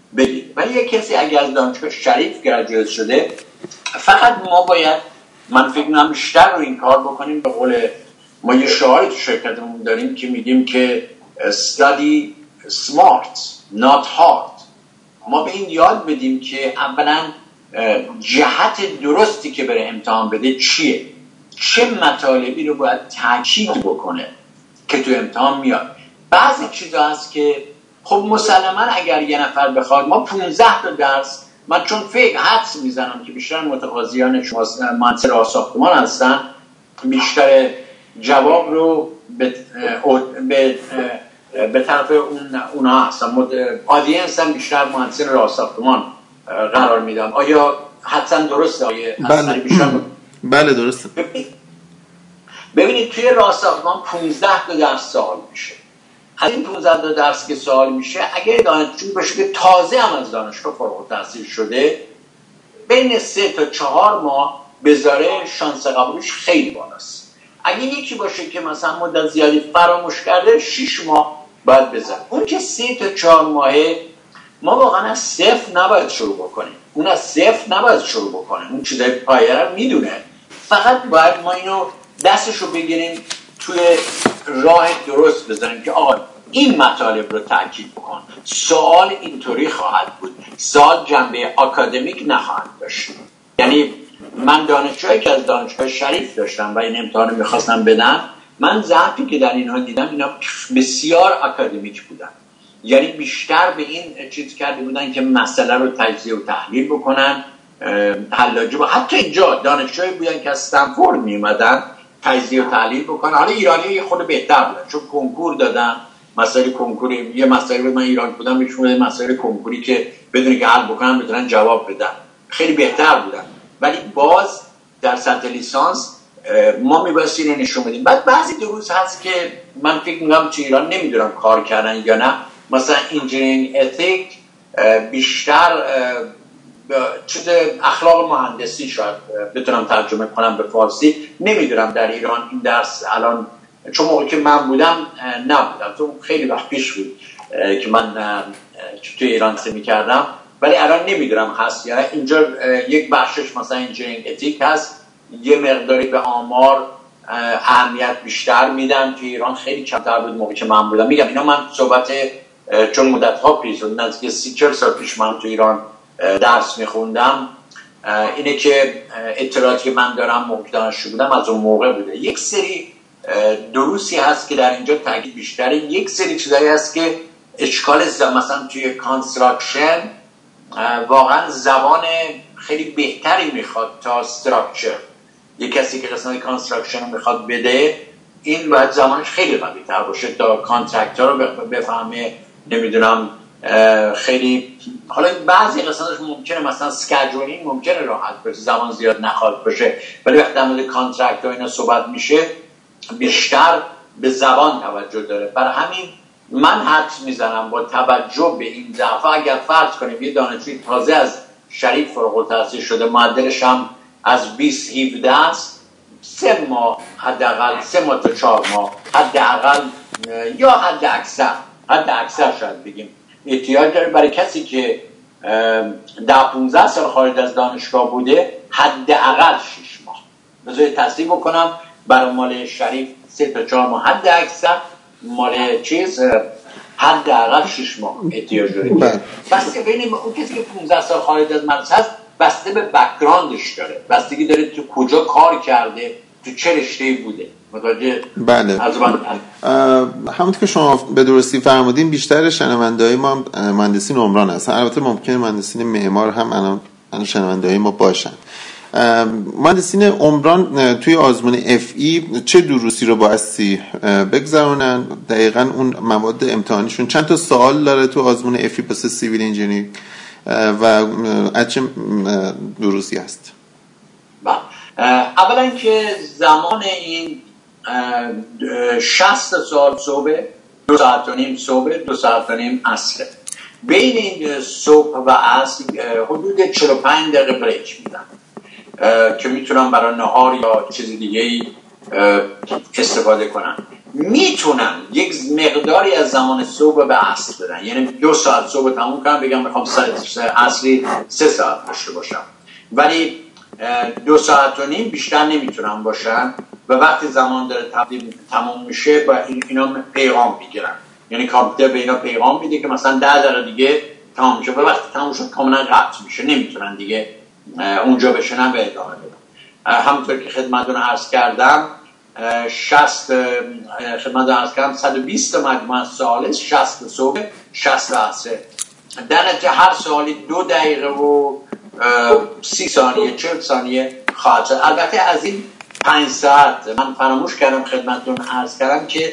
ولی یک کسی اگر از دانشگاه شریف گراجویت شده، فقط ما باید، من فکر می‌کنم بیشتر رو این کار بکنیم. به قول ما یه شعاری تو شرکتمون داریم که میگیم که study smart not hard. ما به این یاد بدیم که اولا جهت درستی که بره امتحان بده چیه، چه مطالبی رو باید تاکید بکنه که تو امتحان میاد. بعضی چیزا هست که خب مسلما اگر یه نفر بخواد، ما 15 تا درس، من چون حدس میزنم که بیشتر متقاضیان شما مهندسی راه ساختمان هستن، بیشتر جواب رو به طرف اونها هستن، آدینس هم بیشتر مهندسی راه ساختمان قرار میدم. آیا حدسم درسته؟ بله درسته. ببینید توی راه ساختمان 15 تا درس سوال میشه. از این 15 تا درس که سوال میشه، اگر دانشجو باشه که تازه هم از دانشگاه فارغ التحصیل شده، بین 3 تا 4 ماه بذاره شانس قبولش خیلی بالاست. اگه یکی باشه که مثلا مدت زیادی فراموش کرده، 6 ماه باید بذاره. اون که 3 تا 4 ماهه، ما واقعا از صفر نباید شروع بکنیم. اون از صفر نباید شروع بکنه، اون چیزای پایه رو میدونه. فقط باید ما اینو دستشو بگیریم، توی راه درست بذاریم که آقا این مطالب رو تاکید بکن، سوال اینطوری خواهد بود، سوال جنبه آکادمیک نخواهد داشت. یعنی من دانشجویی که از دانشگاه شریف داشتم و این امتحان میخواستم بدن، من ضعفی که در اینها دیدم، اینا بسیار آکادمیک بودن. یعنی بیشتر به این چیز کرده بودن که مسئله رو تجزیه و تحلیل بکنن، حلاجی با حتی اینجا دانشجویی بودن که از استنفورد میومدن تجزیه و تحلیل بکنن. حالا ایرانی یه خود بهتر بودن چون کنکور دادن، مسائل کنکوری، یه مسائلی من ایران بودم میشونه مسائل کنکوری که بدون که حل بکنن بتونن جواب بدن، خیلی بهتر بودن. ولی باز در سطح لیسانس ما میبایستی اینو نشون بدیم. بعد بعضی دروس هست که من فکر میکنم تو ایران نمیدونم کار کردن یا نه، مثلا انجینیرینگ اتیک بیشتر چیز اخلاق مهندسی شاید بتونم ترجمه کنم به فارسی، نمیدونم در ایران این درس الان، چون موقعی که من بودم نبودم، تو خیلی وقت پیش بود که من توی ایران سمی کردم، ولی الان نمیدونم هست یا اینجا. یک بخشش مثلا انجینیرینگ اتیک هست، یه مقداری به آمار اهمیت بیشتر میدن. توی ایران خیلی کمتر بود موقعی که من بودم. میگم اینا من صحبت چون مدت‌ها پیش بود، نزدیک 30-40 سال پیش من توی ایران درس میخوندم، اینه که اطلاعاتی که من دارم موقع دانشجو بودم از اون موقع بوده. یک سری دروسی هست که در اینجا تاکید بیشتره، یک سری چیزایی هست که اشکال مثلا توی کانستراکشن واقعا زبان خیلی بهتری میخواد تا استراکچر. یک کسی که قسمت کانستراکشن رو میخواد بده، این باید زمانش خیلی قوی تر باشه تا کانترکتر رو بفهمه. نمیدونم خیلی، حالا بعضی قسمتش ممکنه مثلا اسکیجولینگ ممکنه راحت باشه، زمان زیاد نخواد باشه، ولی وقتی در مورد کانترکت و اینا صحبت میشه بیشتر به زبان توجه داره. برای همین من حدس میزنم با توجه به این دفعه اگر فرض کنیم یه دانشجوی تازه از شریف فارغ التحصیل شده، معدلش هم از 20-17 است، 3 ماه حداقل، 3 ماه تا 4 ماه حداقل، یا حد اکثر شاید بگیم احتیاج داره. برای کسی که 10-15 سال خارج از دانشگاه بوده، حداقل 6 ماه. بذارید تصحیح بکنم، برای مال شریف 3 تا 4 ماه حد اکثر، مال چیز حداقل 6 ماه احتیاج داره. بسته ببینیم اون کسی که 15 سال خارج از مدرسه هست، بسته به بک‌گراندش داره، بستگی داره تو کجا کار کرده، تو چه رشته‌ای بوده. متوجه؟ بله. همونطور که شما به درستی فرمودین، بیشتر شنونده‌های ما مهندسین عمران هستن. البته ممکنه مهندسین معمار هم الان شنونده‌های ما باشن. مهندسین عمران توی آزمون FE چه دروسی رو بایستی بگذرونن؟ دقیقاً اون مواد امتحانیشون چند تا سوال داره تو آزمون FE واسه سیویل انجینیرینگ و از چه دروسی هست؟ اولا که زمان این 60 سال صبح، 2 ساعت و نیم صبح، 2 ساعت و نیم عصر. بین این صبح و عصر حدود 45 دقیقه بریک میدن که میتونم برای نهار یا چیز دیگه استفاده کنم. میتونن یک مقداری از زمان صبح به عصر بدن، یعنی 2 ساعت صبح تموم کنم بگم میخوام عصری 3 ساعت داشته باشم، ولی 2 ساعت و نیم بیشتر نمیتونن باشن و وقتی زمان داره تموم میشه و اینا پیغام میگیرن، یعنی کامپیوتر به اینا پیغام میده که مثلا 10 دقیقه دیگه تمام میشه و وقتی تموم شد کاملا قطع میشه، نمیتونن دیگه اونجا بشنن و ادامه بدن. همونطور که خدمتتون عرض کردم 120 مجموعه سوال، 60 صبح 60 عصر، در نتیجه هر سوالی 2 دقیقه و 30 ثانیه 40 ثانیه خواهد شد. البته از این 5 ساعت من فراموش کردم خدمتتون عرض کردم که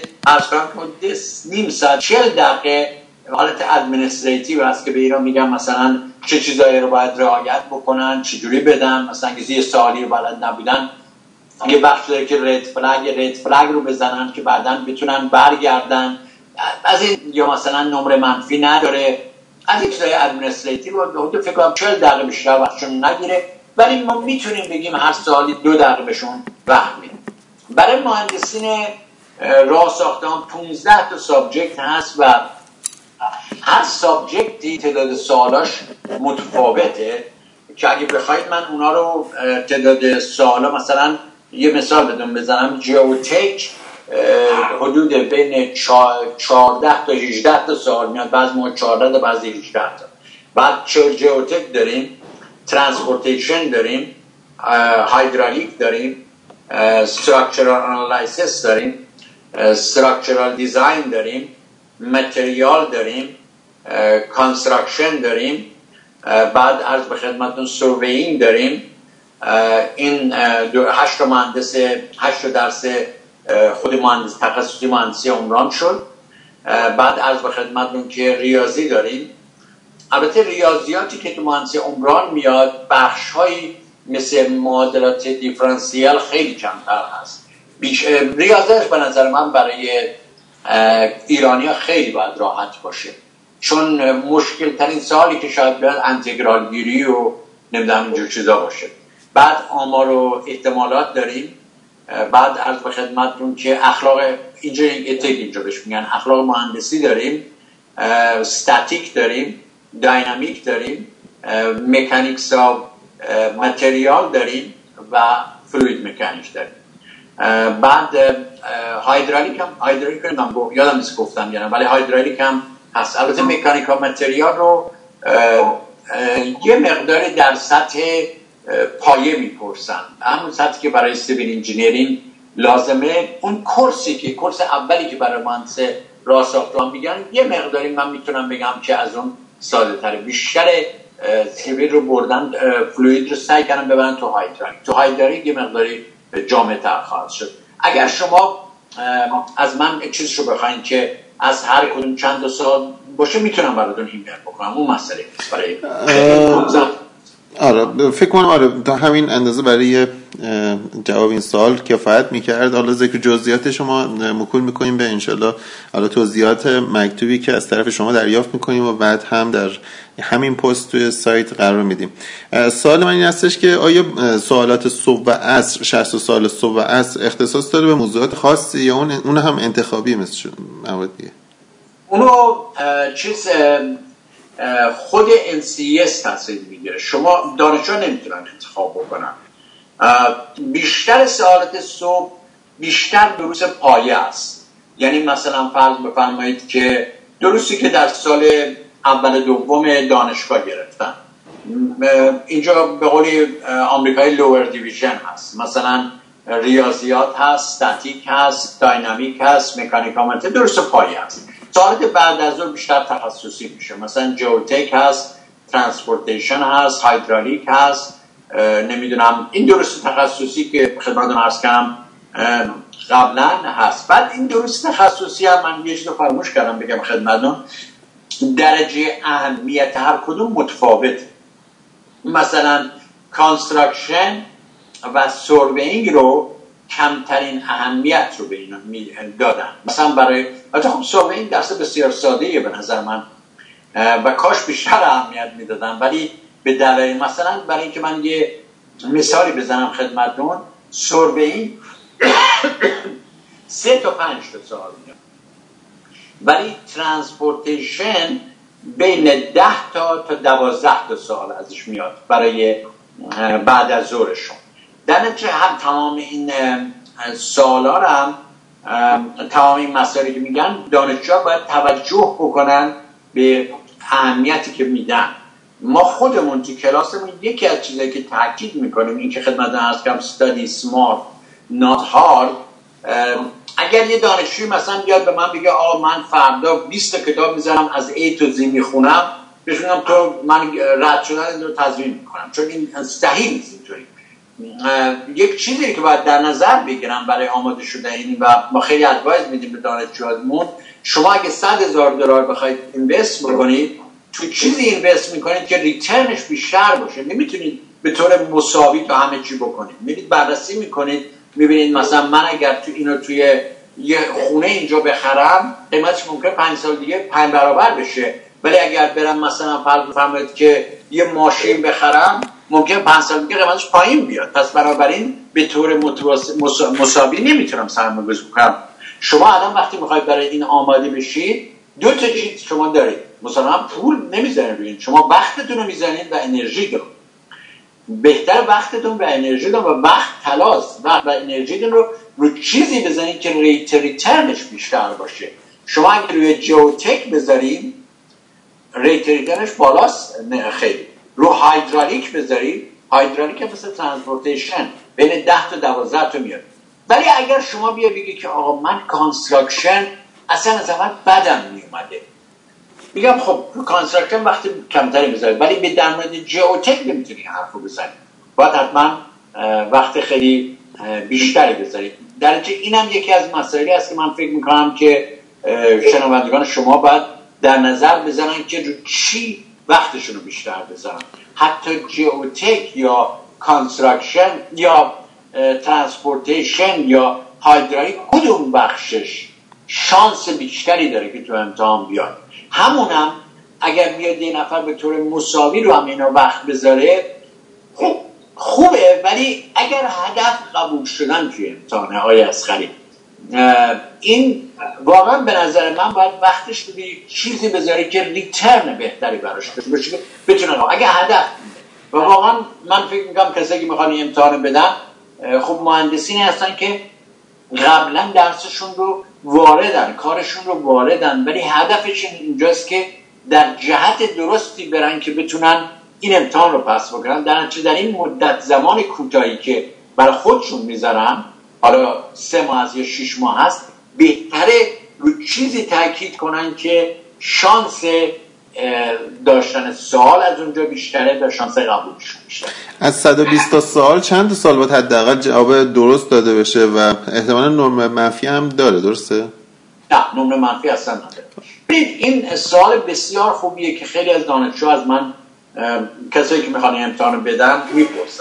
نیم ساعت 40 دقیقه حالت ادمنستریتیو هست که به ایران میگم مثلا چه چیزایی رو باید رعایت بکنن، چجوری بدن، مثلا اگه یه سوالی رو بلد نبودن یه بخش داره که رد فلگ رو بزنن که بعداً بتونن برگردن، از این یا مثلا نمره منفی نداره، از این چیزای ادمنستریتیو رو فکر کنم 40 دقیقه بیشتر وقتشون نگیره، ولی ما میتونیم بگیم هر سوالی 2 دقیقه بهشون وقت میدیم. برای مهندسین راه ساختمان 15 تا سابجکت هست و هر سابجکتی تعداد سوالاش متفاوته که اگه بخواید من اونا رو تعداد سوالا مثلا یه مثال بزنم، جیوتک حدود بین 14 تا 18 تا سوال میاد، بعضی موقع 14 تا بعضی 18 تا. بعد جیوتک داریم، ترانسپورتیشن داریم، هایدرالیک داریم، استراکچرال انالیسیس داریم، استراکچرال دیزاین داریم، متریال داریم، کانستراکشن داریم، بعد عرض به خدمتتون سرویینگ داریم. این 8 درس خود مهندس تخصصی مهندسی عمران شد. بعد عرض به خدمتتون که ریاضی داریم. البته ریاضیاتی که تو مهندسی عمران میاد بخش‌هایی مثل معادلات دیفرانسیل خیلی کمتر هست. ریاضیش به نظر من برای ایرانی‌ها خیلی باید راحت باشه، چون مشکل ترین سوالی که شاید بیاد انتگرال گیری و نمیدونم اینجور چیزا باشه. بعد آمار و احتمالات داریم. بعد عرض به خدمتتون که اخلاق اینجا بهش میگن اخلاق مهندسی داریم، استاتیک داریم، داینامیک داریم، مکانیکس آف متریال داریم و فلوید مکانیک داریم. بعد هایدرالیک هم یادم نیست گفتم یا نه، ولی هایدرالیک هم هست. البته مکانیک آف متریال رو یه مقداری در سطح پایه میپرسن، همون سطحی که برای سیویل انجینیرینگ لازمه. اون کورس اولی که برای مهندس راه ساختمان میگن یه مقداری من میتونم بگم که از اون ساده تره. بیشتر سیویل رو بردن، فلوید رو سعی کردن ببرن تو هایدرالیک یه مقداری جامع تر خواهد شد. اگر شما از من چیزشو بخواین که از هر کدوم چند تا سال باشه میتونم براتون ایمیل بکنم، اون مسئله نیست. برای آره فکر کنم آره تا همین اندازه برای جواب این سوال کفایت میکرد. حالا ذکر جزئیات شما موکول میکنیم به انشالله حالا توضیحات مکتوبی که از طرف شما دریافت میکنیم و بعد هم در همین پست توی سایت قرار میدیم. سوال من این هستش که آیا سوالات صبح و عصر 60 سال صبح و عصر اختصاص داره به موضوعات خاصی یا اون هم انتخابی مثل مواد دیگه؟ اونو چیز خود NCES تصمیم میگیره، شما دانشجو نمیتونن انتخاب بکنن. بیشتر سوالات صبح بیشتر دروس پایه است، یعنی مثلا فرض بفرمایید که دروسی که در سال اول دوم دانشگاه گرفتن، اینجا به قولی آمریکایی لوور دیویژن هست، مثلا ریاضیات هست، استاتیک هست، داینامیک هست، مکانیکا، دروس پایه هست. سوالات بعد از اون بیشتر تخصصی میشه، مثلا جیوتک هست، ترانسپورتیشن هست، هایدرالیک هست، نمیدونم این دروس تخصصی که خدمتتون عرض کردم قبلا هست. بعد این دروس تخصصی هم من یه چیز رو فراموش کردم بگم خدمتتون، درجه اهمیت هر کدوم متفاوت. مثلا کانستراکشن و سرویینگ رو کمترین اهمیت رو به اینا دادن. مثلا برای خب سرویینگ درس بسیار ساده‌ایه به نظر من و کاش بیشتر اهمیت میدادن، ولی به دلایل مثلا برای اینکه من یه مثالی بزنم خدمتتون، سرویینگ 3 تا 5 تا سال میاد. ولی ترانسپورتیشن بین 10 تا 12 تا سال ازش میاد برای بعد از ظهرشون. در نتیجه هم تمام این سالا رو هم تمام این مسائلی که میگن دانشجوها باید توجه بکنن به اهمیتی که میدن. ما خودمون تو کلاسمون یکی از چیزایی که تاکید میکنیم این که خدمتتون عرض کردم study smart not hard. اگر یه دانشجوی مثلا بیاد به من بگه من فردا 20 کتاب میذارم از A تا Z میخونم، بهش میگم تو من رد شدن رو تضمین میکنم، چون این مستحیل نیست اینطوری. یک چیزی که باید در نظر بگیرم برای آماده شدن این و ما خیلی ادوایز میدیم به دانشجویان، شما اگه $100,000 بخواید اینوست بکنید تو چیزی اینوست میکنید که ریترنش بیشتر باشه. نمیتونید به طور مساوی تو همه چی بکنید. میرید بررسی میکنید، میبینید مثلا من اگر تو اینو توی یه خونه اینجا بخرم قیمتش ممکنه 5 سال دیگه 5 برابر بشه، ولی اگر برم مثلا فرض که یه ماشین بخرم ممکنه 5 سال دیگه قیمتش پایین بیاد. پس بنابراین به طور مساوی نمیتونم سرمایه‌گذاری کنم. شما الان وقتی میخواید برای این آماده بشید 2 تا چیز شما دارید. مثلا پول نمیذارید، شما وقتتون رو میذارید و انرژیتون. بهتر وقتتون و انرژیتون و وقت تلاست و انرژیتون رو چیزی بزنید که ریت ریترنش بیشتر باشه. شما اگه روی جیوتک بذارید ریت ریترنش بالاست خیلی. رو هایدرالیک بذارید، هایدرالیک مثل ترانسپورتیشن بین 10 تا 12 تا میاد. ولی اگر شما بگی که آقا من کانستراکشن اصلا از اول بدم میومده، میگم خب کانستراکشن وقتی کمتری بذارید، ولی به در مورد جیوتک نمیتونی حرفو بزنید، باید حتما وقت خیلی بیشتری بذارید. در نتیجه اینم یکی از مسائلی است که من فکر میکنم که شنوندگان شما باید در نظر بزنن که رو چی وقتشون رو بیشتر بذارن. حتی جیوتک یا کانستراکشن یا ترانسپورتیشن یا هایدرالیک کدوم بخشش شانس بیشتری داره که تو امتحان بیاد. همونم اگر بیاد یه نفر به طور مساوی رو هم اینا وقت بذاره خوبه، ولی اگر هدف قبول شدن توی امتحانه های اصغری، این واقعا به نظر من باید وقتش رو به چیزی بذاره که ریترن بهتری براش باشه، بتونه اگه هدف. و واقعا من فکر میکنم کسایی که میخوان امتحان بدن خب مهندسینی هستن که قبلا درسشون رو واردن، کارشون رو واردن، ولی هدفشون اینجاست که در جهت درستی برن که بتونن این امتحان رو پس بکنن. در این مدت زمان کوتاهی که برای خودشون میذارن، حالا 3 ماه از یا 6 ماه هست، بهتره رو چیزی تاکید کنن که شانس داشتن سوال از اونجا بیشتره و شانس قبولشون بیشتره. از 120 تا سوال چند سال باید حداقل جواب درست داده بشه و احتمالاً نمره منفی هم داره، درسته؟ نه، نمره منفی اصلا نداره. این سوال بسیار خوبیه که خیلی از دانشجو از من، کسایی که میخوان امتحان بدن، میپرسن.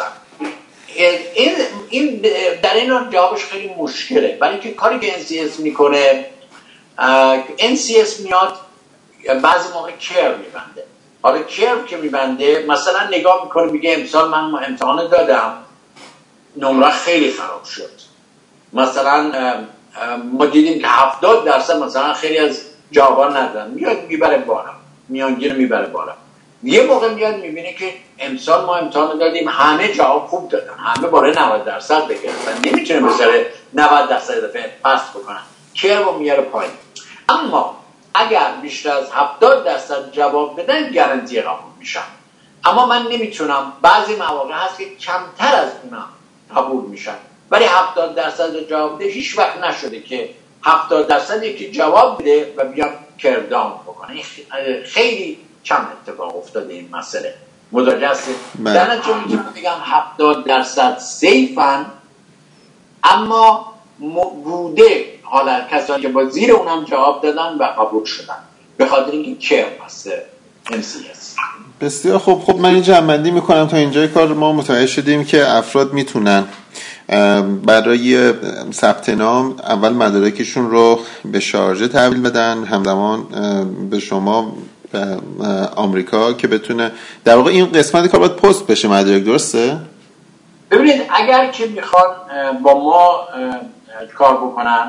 این در این جوابش خیلی مشکله، برای که کاری که NCS میکنه، NCS میاد بعضی موقع کرو میبنده. حالا کرو که میبنده مثلا نگاه میکنه میگه امسال من امتحان دادم نمره خیلی خراب شد، مثلا ما دیدیم که 70% مثلا خیلی از جوابان ندادن، میاد میبره بالا، میانگین میبره بالا. یه موقع میاد میبینه که امسال ما امتحان دادیم همه جواب خوب دادن، همه بالای 90% بگیرن، نمیتونه بذاره 90% دفعه پس بکنن، کرو میاره پایین. اما اگر بیشتر از 70% جواب بدن گارانتی قبول میشن. اما من نمیتونم، بعضی مواقع هست که کمتر از اونا قبول میشن، ولی 70% جواب ده هیچ وقت نشده که 70% یکی جواب بده و بیان کردان بکنه. خیلی کم اتفاق افتاده این مسئله. متوجه هستید؟ در نتیجه میتونم بگم 70% سیفن، اما بوده حالا کسانی که با زیر اونم جواب دادن و قبول شدن به خاطر اینکه کرم هسته NCS. بسیار خب من این جمع‌بندی میکنم. تا اینجای کار ما متوجه شدیم که افراد میتونن برای ثبت نام اول مدارکشون رو به شارژه تحویل بدن، همزمان به شما به آمریکا که بتونه در واقع این قسمت کار باید پست بشه مدارک، درسته؟ ببینید اگر که میخوان با ما کار بکنن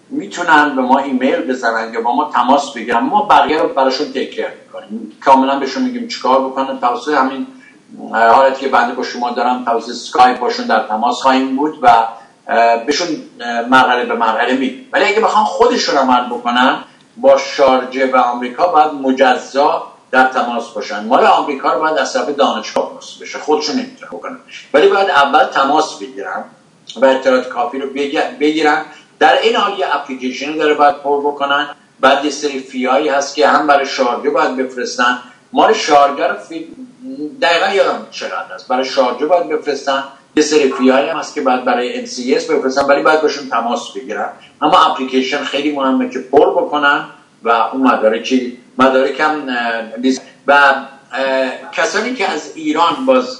میتونن به ما ایمیل بزنن یا با ما تماس بگیرن، ما بقیه رو براشون تکیه میکنیم، کاملا بهشون میگیم چیکار بکنن. توسط همین حالتی که بنده با شما دارم توسط اسکایپ باشون در تماس خواهیم بود و بهشون مرحله به مرحله میگیم. ولی اگه بخوام خودشون عمل بکنن با شارجه و آمریکا باید مجزا در تماس باشن. مال آمریکا رو باید از طرف دانشگاه وصل بشه، خودشون نمیتونن بکنن، ولی باید اول تماس بگیرن و اطلاعات کافی رو بگیرن. در این حال یه اپلیکیشن داره باید پر بکنن، بعد یه سری فیایی هست که هم برای شارجه باید بفرستن. مال شارجه رو دقیقا یادم چقدر هست، برای شارجه باید بفرستن. یه سری فیایی هم هست که باید برای NCS بفرستن، ولی باید باشون تماس بگیرن. اما اپلیکیشن خیلی مهمه که پر بکنن و اون مدارک هم و کسانی که از ایران باز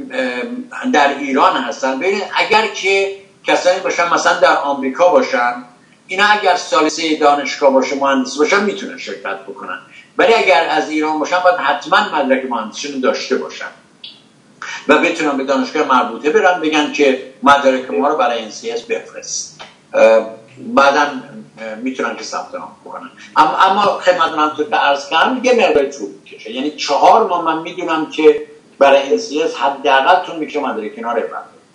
در ایران هستن، ببینید اگر که کسانی باشن مثلا در آمریکا باشن، اینا اگر سال 3 دانشگاه باشه مهندس باشن میتونن شرکت بکنن، ولی اگر از ایران باشن باید حتما مدرک مهندسیشون داشته باشن و بتونن به دانشگاه مربوطه برن بگن که مدارک ما رو برای NCS بفرست، بعداً میتونن که ثبت نام بکنن. اما خدمت من تو عرض کردم یه مقدار طول میکشه، یعنی 4 ماه من میدونم که برای NCS حداقل طول میکشه مدارک اینا رو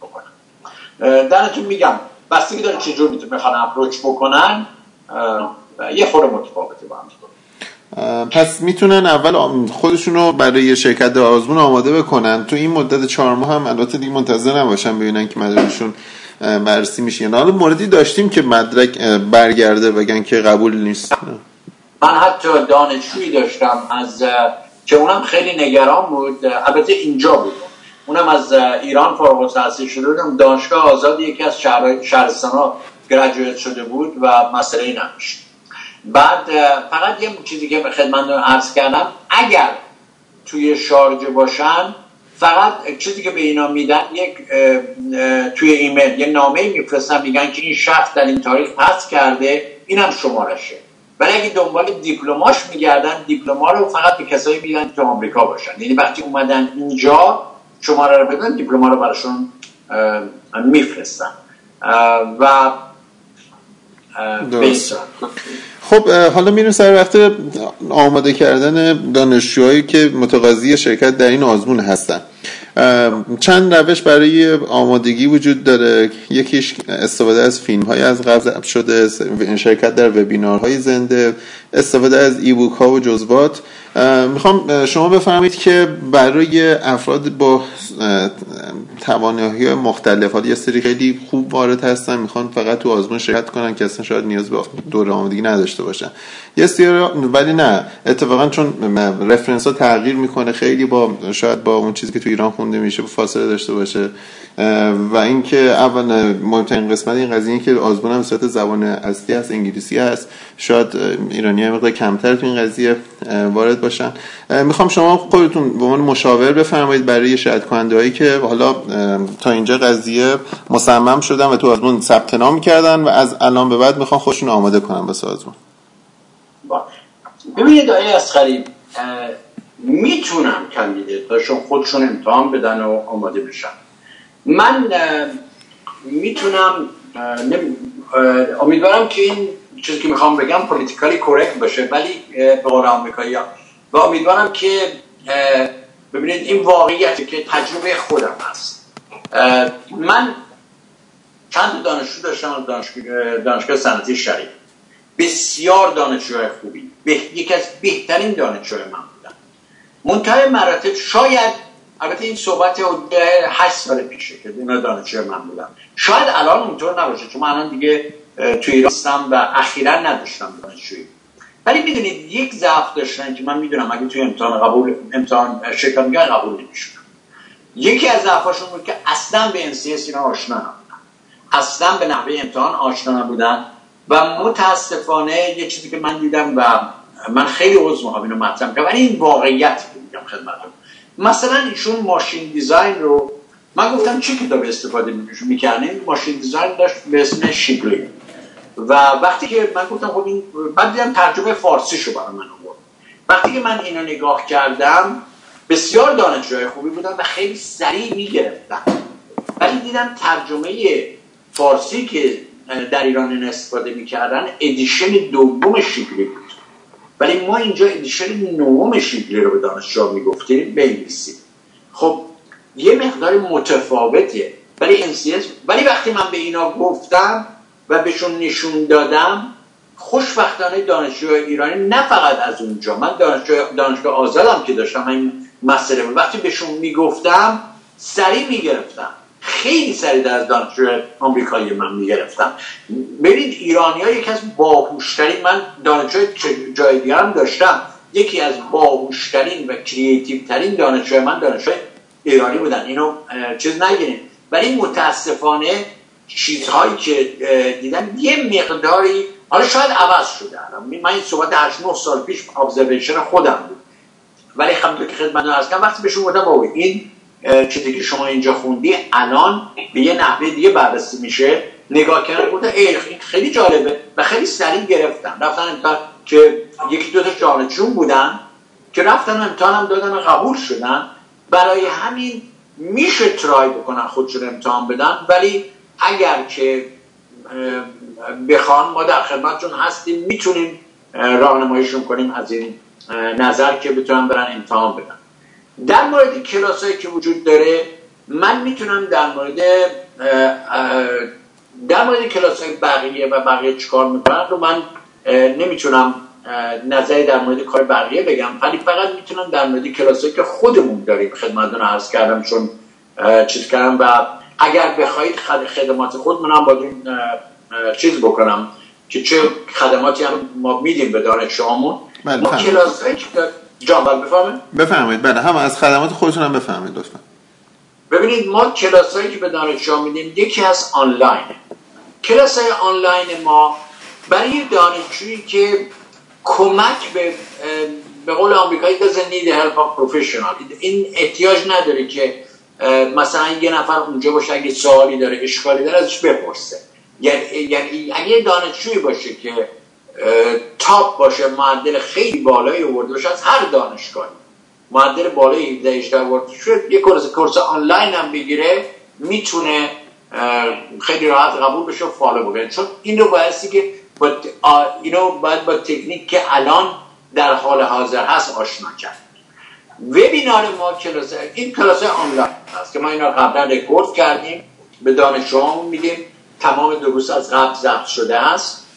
بکنن. درتون میگم بستگی داره چجور میخوان اپروچ بکنن، یه خورده متفاوته با هم. پس میتونن اول خودشونو برای شرکت در آزمون آماده بکنن، تو این مدت 4 ماه هم البته دیگه منتظر نباشن ببینن که مدارکشون بررسی میشه. حالا موردی داشتیم که مدرک برگرده بگن که قبول نیست. من حتی دانشجویی داشتم از که اونم خیلی نگران بود، البته اینجا بود، اونم از ایران فارغ التحصیل شده بود، دانشگاه آزاد یکی از شهرستان‌ها گریجویت شده بود و مسئله نمیشه. بعد فقط یه چیزی که به خدمتتون عرض کردم، اگر توی شارجه باشن فقط چیزی که به اینا میدن یک توی ایمیل یه نامه میفرستن میگن که این شخص در این تاریخ پس کرده، اینم شمارشه. ولی اگه دنبال دیپلماش میگردن، دیپلما رو فقط به کسایی میدن که تو آمریکا باشن، یعنی وقتی اومدن اینجا شماره رو بدن دیپلما رو براشون میفرستن و خب حالا میریم سر وقت آماده کردن دانشجوهایی که متقاضی شرکت در این آزمون هستن. چند روش برای آمادگی وجود داره. یکیش استفاده از فیلم‌های از قبل ضبط شده، شرکت در وبینارهای زنده، استفاده از ایبوک ها و جزوات. میخوام شما بفرمایید که برای افراد با توانایی‌های مختلف، حالا یه سری خیلی خوب وارد هستن میخوان فقط تو آزمون شرکت کنن که اصلا شاید نیاز به دوره آمادگی نداشته باشن، یه سری ولی نه اتفاقا چون رفرنس ها تغییر میکنه خیلی با شاید با اون چیزی که تو ایران خونده میشه فاصله داشته باشه. و اینکه اول مهمترین قسمت این قضیه که آزمون هم به صورت زبان اصلی هست، انگلیسی هست، شاید ایرانی‌ها مقدار کمتر تو این قضیه وارد باشن. میخوام شما خودتون به عنوان مشاور بفرمایید برای شرکت کننده‌هایی که حالا تا اینجا قضیه مصمم شدن و تو آزمون ثبت نام کردن و از الان به بعد میخوان خودشون آماده کنن واسه آزمون. ببینید آقای اصغری، میتونن کاندیداتاشون خودشون امتحان بدن و آماده بشن. من میتونم امیدوارم که این چیزی که میخوام بگم پولیتیکالی کورکت باشه، ولی به قول آمریکایی‌ها، و امیدوارم که ببینید این واقعیتی که تجربه خودم هست. من چند دانشجو داشتم دانشگاه صنعتی شریف، بسیار دانشجوی خوبی، یکی از بهترین دانشجوی من بودن. منتهای مراتب شاید، البته این صحبت 8 سال پیشه که اینا دانشجوی من بودن، شاید الان اونطور نباشه چون من الان دیگه توی ایران هستم و اخیراً نداشتم دانشجویی. ولی میدونید یک ضعف داشتن که من میدونم اگه توی امتحان شرکت می‌کردن قبول نمی‌شدن. یکی از ضعفاشون بود که اصلاً به NCS اینا آشنا نبودن، اصلاً به نحوه امتحان آشنا نبودن و متاسفانه یه چیزی که من دیدم و من خیلی عذر می‌خوام اینو مطرح کنم، ولی این واقعیت میگم خدمتتون. مثلا ایشون ماشین دیزاین رو، من گفتم چه کتاب استفاده می‌کنید؟ ماشین دیزاین داشت به اسم شیبلی و وقتی که من گفتم خب این، بعد دیدم ترجمه فارسیشو برای من آورد. وقتی که من اینو نگاه کردم بسیار دانشجوی خوبی بودن و خیلی سریع می‌گرفتن، ولی دیدم ترجمه فارسی که در ایران استفاده میکردن ادیشن دوم شیبلی بود، ولی ما اینجا ادیشن نهم شیبلی رو به دانشجوها میگفتیم بنویسید. خب یه مقدار متفاوته، ولی وقتی من به اینا گفتم و بهشون نشون دادم، خوشبختانه دانشجوهای ایرانی نه فقط از اونجا، من دانشگاه آزادم که داشتم این مسئله بود، وقتی بهشون میگفتم سریع میگرفتم، خیلی سریع از دانشجوی آمریکایی من میگرفتم. ببینید ایرانی‌ها یکی از باهوشترین، من دانشجوی جای دیگه هم داشتم، یکی از باهوشترین و کریتیو ترین دانشجوی من دانشجوی ایرانی بودن، اینو چیز نگیریم. ولی متاسفانه چیزهایی که دیدم یه مقداری، حالا شاید عوض شده، من این صحبت 8-9 سال پیش ابزرویشن خودم بود، ولی همونطور که خدمتتون عرض کردم وقتی بهشون گفتم بابا این چیزی که شما اینجا خوندی الان به یه نحوه دیگه بررسی میشه، نگاه کردن گفتن این خیلی جالبه و خیلی سریع گرفتن. رفتن امتحان که یکی دو تا دانشجو بودن که رفتن امتحانم دادن و قبول شدن. برای همین میشه ترای بکنن خودشون امتحان بدن، ولی اگر که بخوان ما در خدمتشون هستیم، میتونیم راهنماییشون کنیم از این نظر که بتونن برن امتحان بدن. در مورد کلاسایی که وجود داره من میتونم در مورد کلاسای بقیه و بقیه چیکار میکنن رو من نمیتونم نظری در مورد کار بقیه بگم، ولی فقط میتونم در مورد کلاسایی که خودمون داریم خدمتتون عرض کردم، چون چیز کردم و اگر بخواید خدمات خودمونم باید چیز بکنم که چه خدماتی هم ما میدیم به دانشجوامون. ما کلاسایی که جانبال بفرمایید. بله هم از خدمات خودتون هم بفرمایید لطفا. ببینید ما کلاسایی که به دانشجوها میدیم یکی از آنلاین. کلاسای آنلاین ما برای دانشجویی که کمک به قول آمریکایی doesn't need help of professional، این احتیاج نداره که مثلا یه نفر اونجا باشه اگه سوالی داره اشکالی داره ازش بپرسه. یعنی اگه دانشجویی باشه که تاپ باشه، معدل خیلی بالایی آورده باشه از هر دانشگاهی، معدل بالایی 17-18 آورده شد، یه کورس آنلاین هم بگیره میتونه خیلی راحت قبول بشه و فالو بکنه. چون این رو بایستی که باید با تکنیک که الان در حال حاضر هست آشنا کرد. وبینار ما این کلاس آنلاین هست که ما اینا قبلا رکورد کردیم، به دانشجوامون میدیم، تمام دروس از قبل ضبط شده است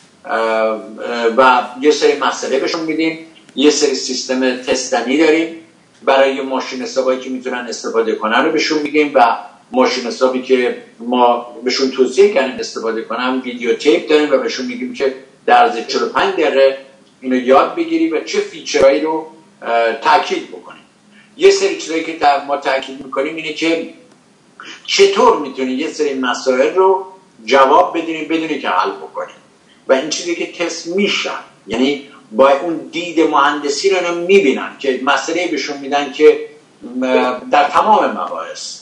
و یه سری مسئله بهشون میدیم، یه سری سیستم تستنی داریم برای ماشین حسابایی که میتونن استفاده کنن رو بهشون میگیم و ماشین حسابی که ما بهشون توصیه کردیم استفاده کنن ویدیو تیپ داریم و بهشون میگیم که در عرض 45 دقیقه اینو یاد بگیری و چه فیچرهایی رو تاکید بکنیم. یه سری چیزایی که ما تاکید میکنیم اینه که چطور میتونی یه سری مسائل رو جواب بدونی که حل بکنی و این چیزی که تست میشن، یعنی با اون دید مهندسی رو میبینن که مسئله بهشون میدن که در تمام مباحث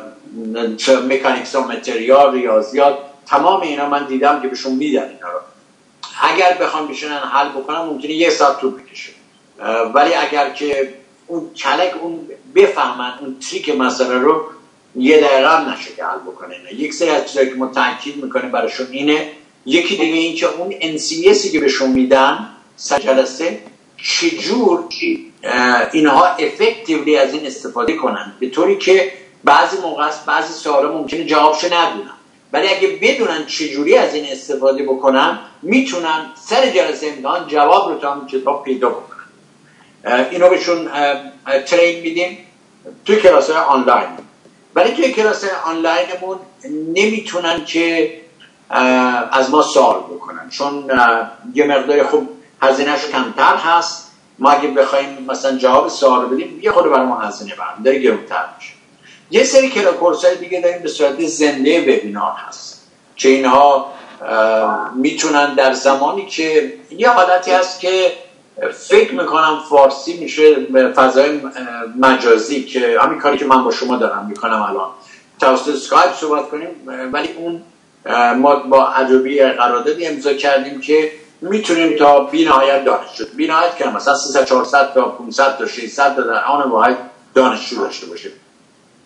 مکانیکس و متریال، ریاضیات، تمام اینا من دیدم که بهشون میدن اینا رو. اگر بخوام بشینن حل بکنم ممکنه 1 ساعت طول بکشه، ولی اگر که اون بفهمن اون تریک مسئله رو 1 دقیقه هم نشه که حل بکنه. یک سری از چیزایی که ما تاکید میکنیم براشون اینه. یکی دیگه این که اون NCSی که بهشون میدن سر جلسه چجور اینها افکتیولی از این استفاده کنن، به طوری که بعضی موقع بعضی سوالا ممکنه جوابش ندونن، ولی اگه بدونن چجوری از این استفاده بکنن میتونن سر جلسه امتحان جواب رو تا هم کتاب پیدا بکنن. اینو بهشون ترین میدیم توی کلاس‌های آنلاین. ولی توی کلاس‌های آنلاینمون نمیتونن که از ما سوال بکنن، چون یه مقدار خوب هزینه‌اش کمتر هست. ما اگه بخوایم مثلا جواب سوال رو بدیم یه خورده برای ما هزینه داره، گرونتر میشه. یه سری کورس‌های دیگه داریم به صورت زنده وبینار هست که اینها میتونن در زمانی که یه حالتی هست که فکر میکنم فارسی میشه به فضای مجازی، که همین کاری که من با شما دارم میکنم الان، توسط اسکایپ صحبت کنیم، ولی اون ما با ادوبی قراردادی امضا کردیم که میتونیم تا بی‌نهایت دانشجو، بی‌نهایت که مثلا 300 400 تا 500 تا 600 تا در آن واحد دانشجو داشته باشیم.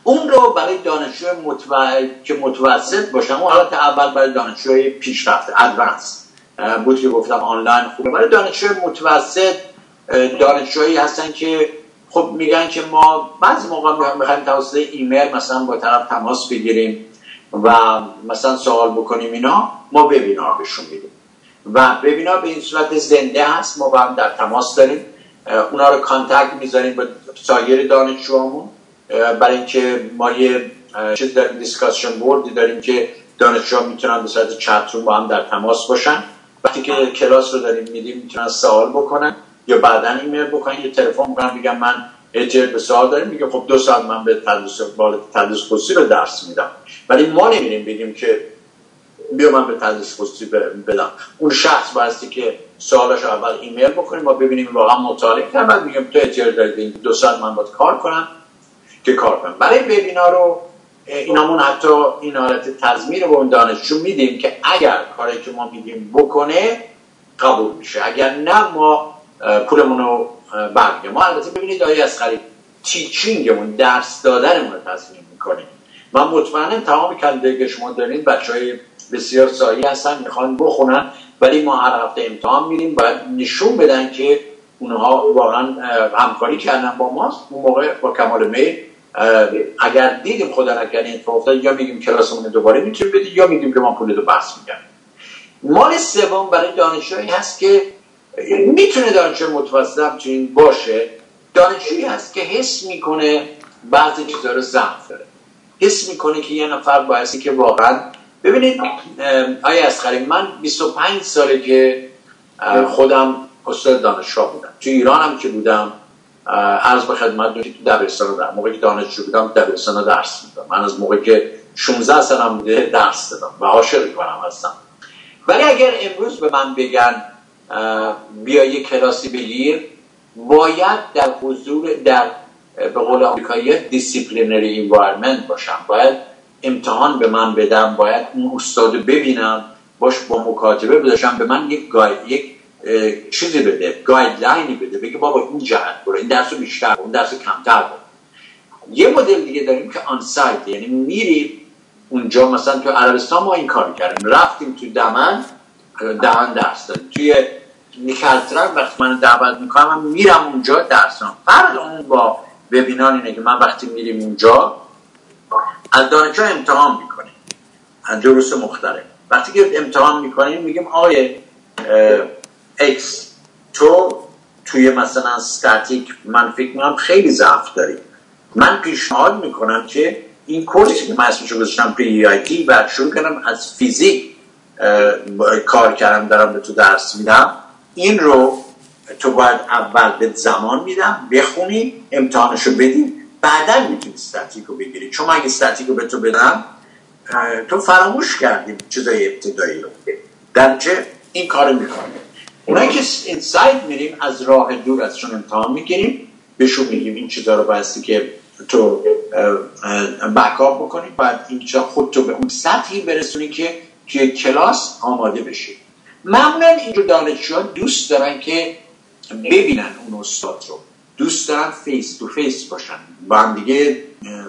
اون رو برای دانشجو که متوسط باشن، اون حالت اول برای دانشجوی پیشرفته ادوانس بود که گفتم آنلاین خوبه. برای دانشجوی متوسط دانشجویی هستن که خب میگن که ما بعضی موقع میخوایم توسط ایمیل مثلا با طرف تماس بگیریم و مثلا سوال بکنیم، اینا ما وبینار بهشون میدیم و وبینار به این صورت زنده هست، ما با هم در تماس داریم، اونا رو کانتکت میذاریم با سایر دانشجوامون، برای اینکه ما یه چیز داریم، دیسکاشن بورد داریم که دانشجوها میتونن به صورت چت روم با هم در تماس باشن. وقتی که کلاس رو داریم میدیم میتونن سوال بکنن یا بعداً ایمیل بکنن یا تلفن بکنن بگن من احتیاج به سوال داریم، میگم خب 2 ساعت من به تدریس خصوصی رو درس میدم. ولی ما نمیریم بگیم که بیا من به تدریس خصوصی بدم. اون شخص بایستی که سوالش اول ایمیل بکنیم ما ببینیم واقعا مطالعه کرد، بعد میگم تو احتیاج دارید 2 ساعت من باید کار کنم که کار کنم. برای وبینار رو اینامون حتی این حالت تضمین رو به اون دانشجو میدیم که اگر کاری که ما میگیم بکنه قبول میشه، اگر نه ما پولمون رو برمیگردیم. ما البته ببینید آقای اصغری تیچینگمون، درس دادنمون رو تضمین میکنیم. من مطمئنم تمام کلمه‌ای که شما دارید بچهای بسیار سایی هستن میخوان بخونن، ولی ما هر هفته امتحان میریم باید نشون بدن که اونها واقعا همکاری کردن با ماست. اون موقع با کمال میل اگر دیدیم خدا نکنه این اتفاق افتاد یا میگیم کلاسمون دوباره میتونیم بدید یا میگیم که ما پول رو بحث میگردیم. مال سوم برای دانشجویی هست که میتونه دانشجوی متوسط همچنین باشه، دانشجویی هست که حس میکنه بعضی چیزا رو ضعف داره، حس میکنه که یه نفر باعثی که واقعا ببینید آیه اصغری، من 25 ساله که خودم استاد دانشگاه بودم، تو ایران هم که بودم عرض به خدمت که تو دبیرستان در موقعی که دانشجو بودم دبیرستان درس میدادم. من از موقعی که 16 سالم بوده درس دادم و عاشق کارم هستم. ولی اگر امروز به من بگن بیا یک کلاسی بگیر، باید در حضور در به قول آمریکایی دیسیپلینری انوایرمنت باشم، باید امتحان به من بدم، باید اون استاد ببینم، باش با مکاتبه بداشم، به من یک چیزی بده، گایدلاینی بده، بگه بابا این جهت برو، این درس رو بیشتر برو، این درس رو کمتر برو. یه مدل دیگه داریم که آن سایت، یعنی میریم اونجا. مثلا تو عربستان ما این کار کردیم، رفتیم تو دهن درس دادیم. توی نیکلترک وقتی من دعوت میکنم من میرم اونجا درسام. فرق اون با وبینار اینه که من وقتی میریم اونجا از دانشجو امتحان میکنیم، از دروس مختلف. وقتی که امتحان میکنیم میگیم آقای اکس تو توی مثلا استاتیک من فکر میکنم خیلی ضعف داری، من پیشنهاد میکنم که این کورسی که من اسمشو گذاشتم PEIT و شروع کردم از فیزیک کار کردم دارم به تو درس میدم، این رو تو باید اول به زمان میدم بخونی امتحانشو بدی، بعدا میتونی استاتیک رو بگیری، چون من اگه استاتیک رو به تو بدم تو فراموش کردی چیزای ابتدایی رو. در چه این کار میکنه. اونایی که اینسایت میریم از راه دور ازشون امتحان میگیریم، بهشون میگیم این چیزا رو بایستی که تو بکاپ بکنی، بعد این چیزا خودتو به اون سطحی برسونی که توی کلاس آماده بشی. معمولا اینجور دانشجوها دوست دارن که ببینن اون استاد رو، دوست دارن فیس تو فیس باشن، با هم دیگه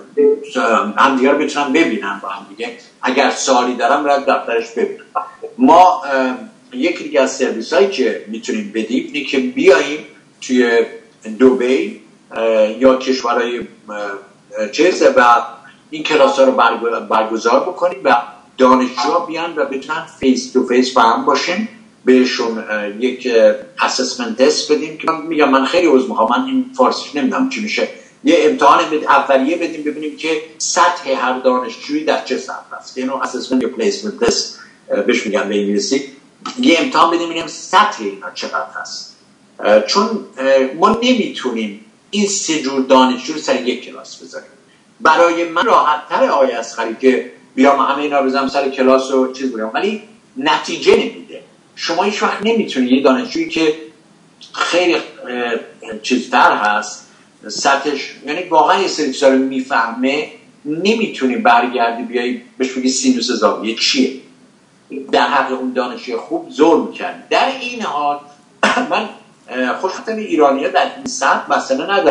رو بتونن ببینن، با هم دیگه اگر سوالی دارن برای دفترش ببینن. ما یکی دیگه از سرویس هایی که میتونیم بدیم اینه که بیاییم توی دبی یا کشورهای چیز و این کلاس ها رو برگزار بکنیم و دانشجوها بیان و بتونن فیس تو فیس با هم باشیم، بهشون یک اسسمنت تست بدیم که میگم من خیلی عذر میخوام من این فارسیش نمیدونم چی میشه، یه امتحان اولیه بدیم ببینیم که سطح هر دانشجویی در چه سطح است، اینو اسسمنت یا پلیسمنت تست بهش میگن به انگلیسی. یه امتحان بدیم ببینیم سطح اینا چقدر هست، چون ما نمیتونیم این سه جور دانشجو رو سر یک کلاس بذاریم. برای من راحت تر آقای اصغری که بیام همه اینا بزنم سر کلاس و چیز بگم، ولی نتیجه نمیده. شما هیچ وقت نمیتونی یه دانشجویی که خیلی چیزتر هست سطحش، یعنی واقعا یه سری چیزا رو میفهمه، نمیتونی برگردی بیایی بهش بگی سینوس زاویه چیه. در حق اون دانشجوی خوب ظلم کرد. در این حال من خوشبختانه ایرانی‌ها در این سطح مسئله ندارن.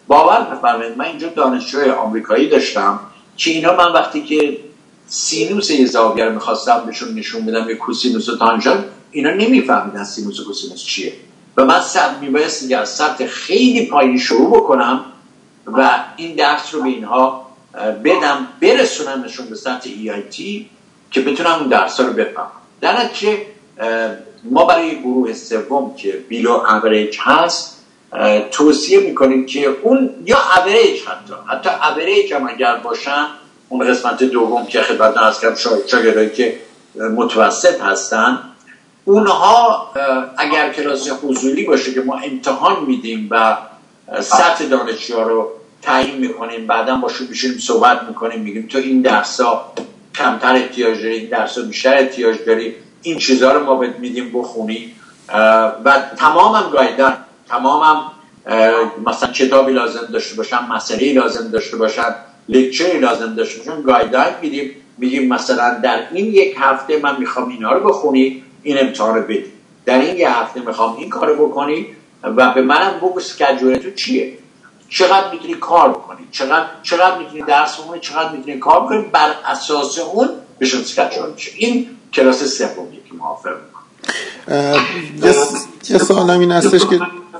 باور بفرمایید من اینجا دانشجوی آمریکایی داشتم که اینا من وقتی که سینوس یه زاویه رو می‌خواستم بهشون نشون بدم یه کوسینوس و تانژانت، اینا نمی‌فهمیدن سینوس و کوسینوس چیه و من میبایستی از سطح خیلی پایین شروع بکنم و این درس رو به اینها بدم، برسونمشون به سطح EIT که بتونم اون درس رو بفهمم. در نتیجه ما برای گروه سوم که بیلو اوریج هست توصیه میکنیم که اون یا اوریج حتی اوریج هم اگر باشن، اون قسمت دوم که خدمتتون عرض کردم شاگردایی که متوسط هستن، اونها اگر کلاس حضوری باشه که ما امتحان میدیم و سطح دانشجوها رو تعیین میکنیم، بعدا باشون میشیم صحبت میکنیم، میگیم تو این درس‌ها کمتر احتیاج داری، این درس‌ها بیشتر احتیاج داری، این چیزها رو ما بهت میدیم بخونی و تمامم گایدن، تمامم مثلا کتابی لازم داشته باشن، مسئله لازم داشته باشن، لکچری لازم داشته باشن، گایدلاین میدیم، میگیم مثلا در این یک هفته من میخوام اینا رو بخونی، این امتحان رو بدی، در این یک هفته میخوام این کارو بکنی و به منم بگو اسکیجول تو چیه، چقدر میتونی کار بکنی، چقدر میتونی درس بخونی، چقدر میتونی کار بکنی، بر اساس اون بهشون اسکیجول میشه. این کلاس سومیه که ما آفر میکنیم. یه سوالم این هستش که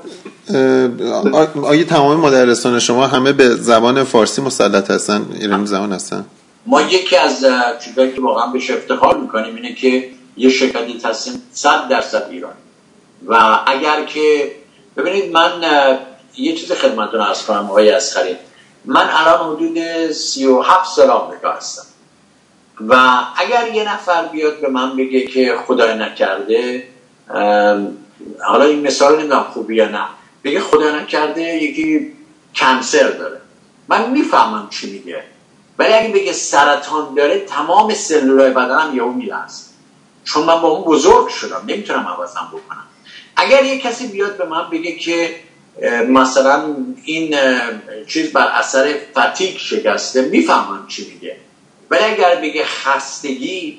آیا تمام مدرسان شما همه به زبان فارسی مسلط هستن، ایرانی زبان هستن؟ ما یکی از چیزایی که واقعا بهش افتخار میکنیم اینه که یه شرکتی هستیم 100% ایرانی و اگر که ببینید من یه چیز خدمتتون عرض کنم آقای اصغری، من الان حدود 37 سال آمریکا هستم و اگر یه نفر بیاد به من بگه که خدای نکرده، حالا این مثال نمیدونم خوبی یا نه، بگه خدای نکرده یکی کنسر داره، من میفهمم چی میگه، ولی اگه بگه سرطان داره تمام سلولای بدنم یهو میلرزه، چون من با اون بزرگ شدم نمیتونم عوضم بکنم. اگر یه کسی بیاد به من بگه که مثلا این چیز بر اثر فتیگ شکسته، میفهمم چی میگه، ولی اگر بگه خستگی،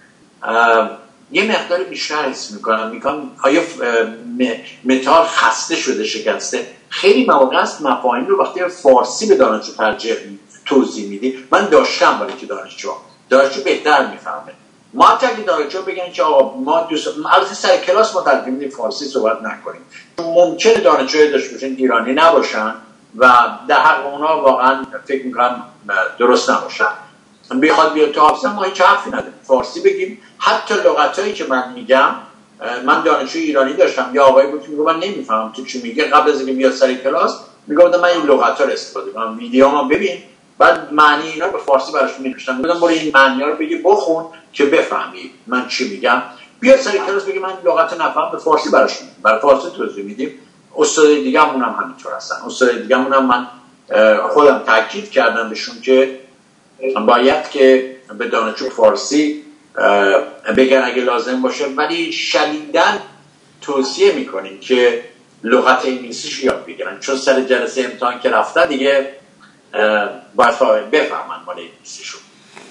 یه مقدار بیشتر حس میکنم آیا متال خسته شده شکسته. خیلی مواقع است مفاهیم رو وقتی فارسی به دانشجو توضیح میدی، من داشتم ولی که دانشجو بهتر میفهمه. ما اگه دانشجو بگن که آقا ما البته سر کلاس ما ترجیح میدیم فارسی صحبت نکنیم، ممکنه دانشجوی داشته باشن ایرانی نباشن و در حق اونا واقعا فکر میکنم درست نباشن، بخواد بیاد تو حافظه ما هیچ حرفی نداریم، فارسی بگیم. حتی لغتایی که من میگم، من دانشجوی ایرانی داشتم یا آقایی بود که میگه من نمیفهمم تو چی میگه، قبل از اینکه بیاد سر کلاس میگفتم من این لغت‌ها رو استفاده کنم، ویدیوام ببین، بعد معنی اینا رو به فارسی براش می‌نوشتم، میگفتم برو این معنی‌ها رو بگی بخون که بفهمی من چی میگم. بیاد سر کلاس بگه من لغت نفهم، به فارسی براش میگم، برای فارسی توضیح میدیم. استاد دیگه‌مون هم همینطور هستن، استاد دیگه‌مون هم من خودم تاکید کردم بهشون که باید که به دانشجو فارسی بگن اگه لازم باشه، ولی شدیداً توصیه میکنیم که لغت انگلیسیش یاد بگیرن، چون سر جلسه امتحان که رفتن دیگه باید بفهمن مال انگلیسیشون.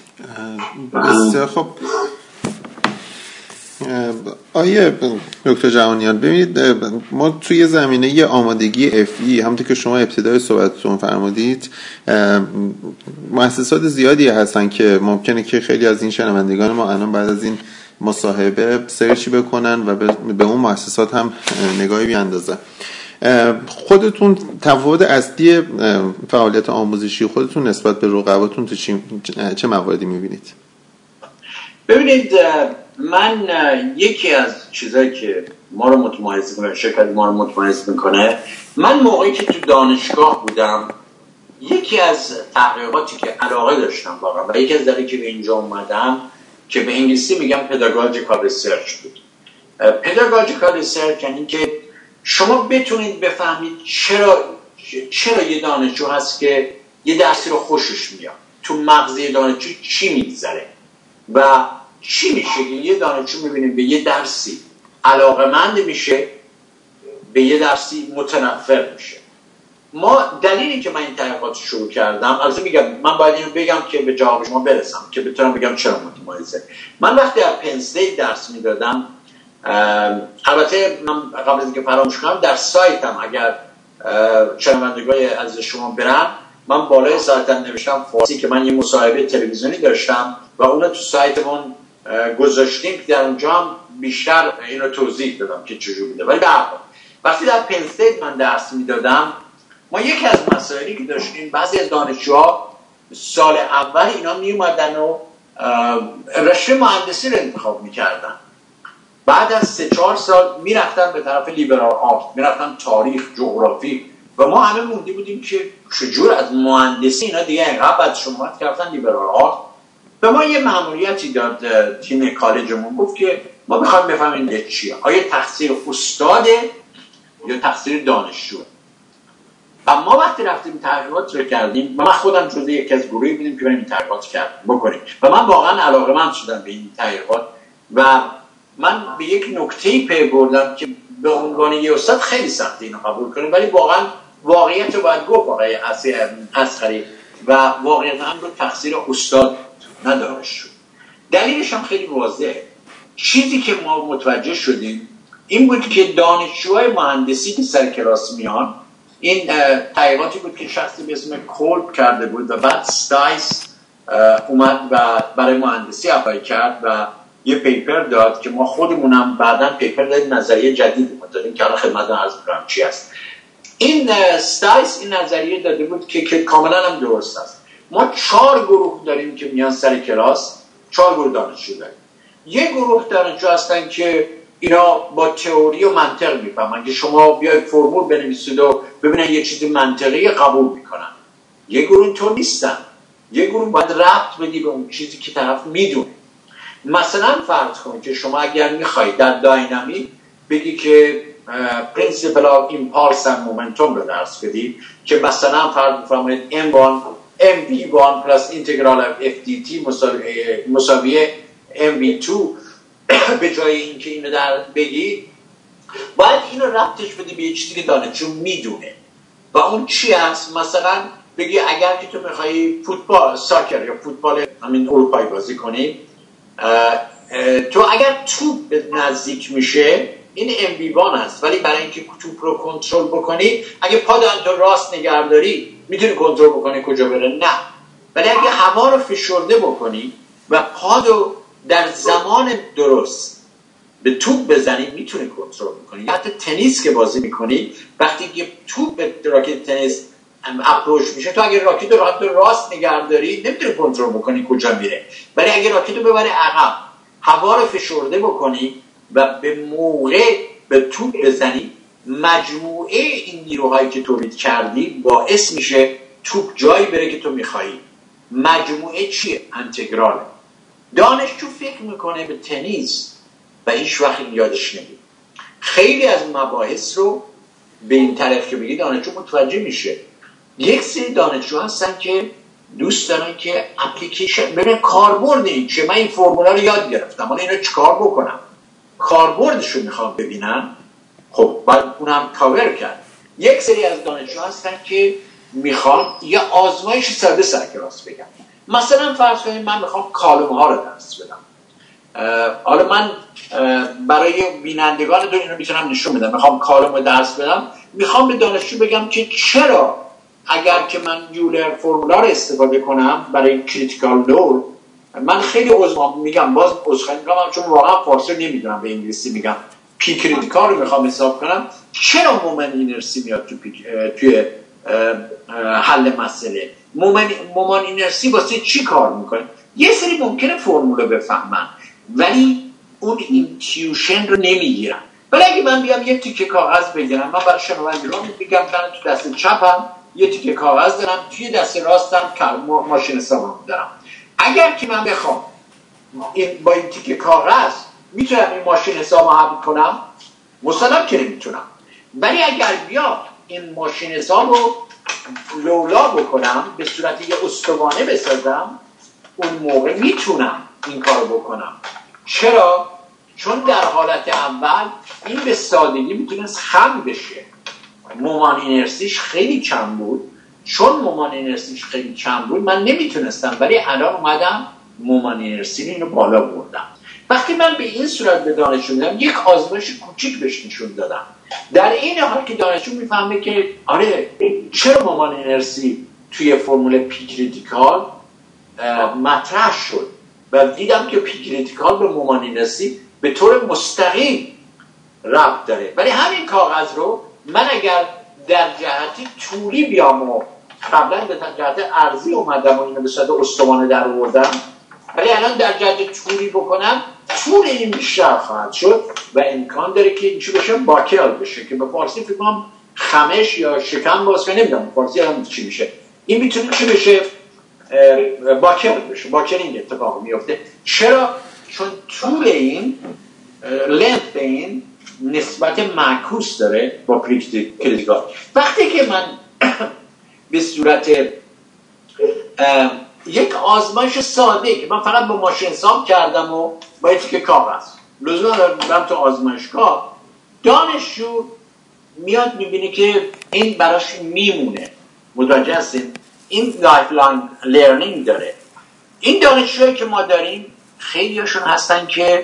بسیار خب. آیه دکتر جهانیان، ببینید ما توی زمینه آمادگی FE همونطور که شما ابتدای صحبتتون فرمودید، مؤسسات زیادی هستن که ممکنه که خیلی از این شنوندگان ما الان بعد از این مصاحبه سرچی بکنن و به اون مؤسسات هم نگاهی بیاندازن. خودتون تفاوت اصلی فعالیت آموزشی خودتون نسبت به رقباتون تو چه مواردی می‌بینید؟ ببینید من یکی از چیزایی که ما رو متمایز میکنه، شرکت ما رو متمایز میکنه، من موقعی که تو دانشگاه بودم یکی از تحقیقاتی که علاقه داشتم واقعا و یکی از دلیلی که به اینجا اومدم که به انگلیسی میگم پداگوژیکال ریسرچ بود. پداگوژیکال ریسرچ یعنی که شما بتونید بفهمید چرا یه دانشجو هست که یه درسی رو خوشش میاد، تو مغز دانشجو چی میگذره و چی میشه که یه دانشجو میبینیم به یه درسی علاقه‌مند میشه، به یه درسی متنفر میشه. ما دلیلی که من این تحقیقات شروع کردم، البته میگم من باید اینو بگم که به جواب شما برسم که بتونم بگم چرا متمایزه. من وقتی از پن استیت درس میدادم، البته من قبل از اینکه فراموش کنم در سایتم اگر شنوندگان عزیز شما برن، من بالای سایتم نوشتم فارسی که من یه مصاحبه تلویزیونی داشتم و اون تو سایتمون گذاشتیم که در اونجا هم بیشتر اینو توضیح دادم که چجوری بوده. ولی وقتی در پن استیت من درس میدادم، ما یکی از مسائلی که داشتیم، بعضی از دانشجوها سال اول اینا می اومدن و رشته مهندسی رو انتخاب میکردن، بعد از 3-4 سال میرفتن به طرف لیبرال آرت، میرفتن تاریخ، جغرافی، و ما همه موندی بودیم که چجور از مهندسی اینا دیگه اینقدر بعد شما رفتن لیبرال آرت. به ما یه مأموریتی داد تیم کالجمون، گفت که ما میخوایم بفهمیم چیه، آیا تقصیر استاده یا تقصیر دانشجوه. و ما وقتی رفتیم تحقیقات رو کردیم، من خودم جزو یکی از گروهی بودیم که بریم تحقیقات بکنیم و من واقعا علاقه‌مند شدم به این تحقیقات و من به یک نکته‌ای پی بردم که به عنوان یه استاد خیلی سخته اینو قبول کنیم، ولی واقعا واقعیت رو باید گفت آقای اصغری، و واقعیت هم رو تقصیر استاد نداره شد. دلیلش هم خیلی واضحه. چیزی که ما متوجه شدیم این بود که دانشجوهای مهندسی که سر کلاس میان، این تحقیقاتی بود که شخصی به اسم کولب کرده بود و بعد ستایس اومد و برای مهندسی اپلای کرد و یه پیپر داد که ما خودمونم بعداً پیپر دادیم، نظریه جدیدی دادیم که الان خدمتتون عرض می‌کنم چی است. این ستایس این نظریه داده بود که کاملا هم درست است. ما 4 گروه داریم که میان سر کلاس، 4 گروه دانشجو داریم. یه گروه دانشجو هستن که اینا با تئوری و منطق میفهمن که شما بیاید فرمول بنویسید و ببینن یه چیز منطقی قبول میکنن. یه گروه اینطور نیستن. یه گروه باید ربط بدی به اون چیزی که طرف میدونه. مثلا فرض کنید که شما اگر میخواید در داینامیک بگی که پرینسیپل آف ایمپالس و مومنتوم رو درس بدی، که مثلا فرض بفرمایید mv1 پلاس اینتگرال اف dt مساوی mv2 به جای اینکه اینو در بگی، باید اینو ربطش بدی به یه چیزی که دانشجو میدونه. و اون چی هست؟ مثلا بگی اگر که تو میخوایی فوتبال ساکر یا فوتبال همین اروپایی بازی کنی، تو اگر توپ نزدیک میشه این MV1 هست، ولی برای اینکه توپ رو کنترل بکنی اگه پادو راست نگهداری میتونی کنترل بکنی کجا بره، نه. ولی اگه هوا رو فشرده بکنی و پادو در زمان درست به توپ بزنی میتونی کنترل بکنی. حتی تنیس که بازی میکنی، وقتی که توپ به راکت تنیس اپروچ میشه، تو اگه راکت رو راست نگهداری نمیتونی کنترل بکنی کجا میره، ولی اگه راکت رو ببری عقب، هوا رو فشرده بکنی و به موقع به توپ بزنی، مجموعه این نیروهایی که تولید کردی باعث میشه توپ جایی بره که تو میخوایی. مجموعه چیه؟ انتگراله. دانشجو فکر میکنه به تنیس و هیچ وقت یادش نمیاد. خیلی از مباحث رو به این طرف که بگی دانشجو متوجه میشه. یک سری دانشجو هستن که دوست دارن که اپلیکیشن ببینن کاربرد این چیه. من این فرمولا رو یاد گرفتم، حالا اینو چیکار بکنم؟ کاربردش رو میخوام ببینن. خب باید اونم کاور کرد. یک سری از دانشجو هستن که میخوان یه آزمایش ساده سر کلاس بگم. مثلا فرض کنید من میخوام کالم ها رو درس بدم. حالا من برای بینندگان اینو میتونم نشون بدم. میخوام کالم رو درس بدم، میخوام به دانشجو بگم که چرا اگر که من یولر فرمولا رو استفاده کنم برای کریتیکال لود، من خیلی میگم باز عذرخواهی میکنم چون واقعا فارسی نمیدونم، به انگلیسی میگم پی کریتیکال رو میخوام حساب کنم، چرا مومنت اینرسی میاد توی حل مسئله؟ مومنت اینرسی واسه چی کار میکنه؟ یه سری ممکنه فرمول رو بفهمن ولی اون اینتیوشن رو نمیگیرن. ولی اگه من بیام یه تیکه کاغذ بگیرم، من برای شنوندگان میگم من تو دست چپم یه تیکه کاغذ دارم، توی دست راستم ماشین حسابم دارم. اگر که من بخوام با این تیکه کاغذ میتونم این ماشین حسابو حل کنم؟ مسلم که نمیتونم. ولی اگر بیام این ماشین حسابو لولا بکنم، به صورت یه استوانه بسازم، اون موقع میتونم این کارو بکنم. چرا؟ چون در حالت اول این به سادگی میتونست خم بشه. مومان اینرسیش خیلی کم بود. چون مومان اینرسیش خیلی کم بود من نمیتونستم، ولی الان اومدم مومان اینرسی اینو بالا بردم. وقتی من به این صورت به دانشجو میدم، یک آزمایش کوچیک بهش نشون دادم، در این حال که دانشجو میفهمه که آره چرا مامان انرژی توی فرمول پی کریتیکال مطرح شد و دیدم که پی کریتیکال به مامان انرژی به طور مستقیم ربط داره. ولی همین کاغذ رو من اگر در جهتی طولی بیام و قبلا به جهت عرضی اومدم و اینو به صورت استوانه در آوردم، ولی الان در جهت طولی بکنم، طول این بیشتر خواهد شد و امکان داره که این چی بشه، باکل بشه، که به فارسی فکر کنم خمش یا شکم باز کنم، نمیدونم فارسی هم چی میشه. این میتونه چی بشه؟ باکل بشه. باکلینگ اتفاق میفته. چرا؟ چون طول این لنت این نسبت معکوس داره با کریتیکال. وقتی که من به صورت یک آزمایش ساده که من فقط با ماشین حساب کردم و با یک کاغذ لزوما برم تو آزمایشگاه، دانشجو میاد میبینه که این براش میمونه. متوجه هستین؟ این لایف لانگ لرنینگ داره. این دانشجوهایی که ما داریم خیلیشون هستن که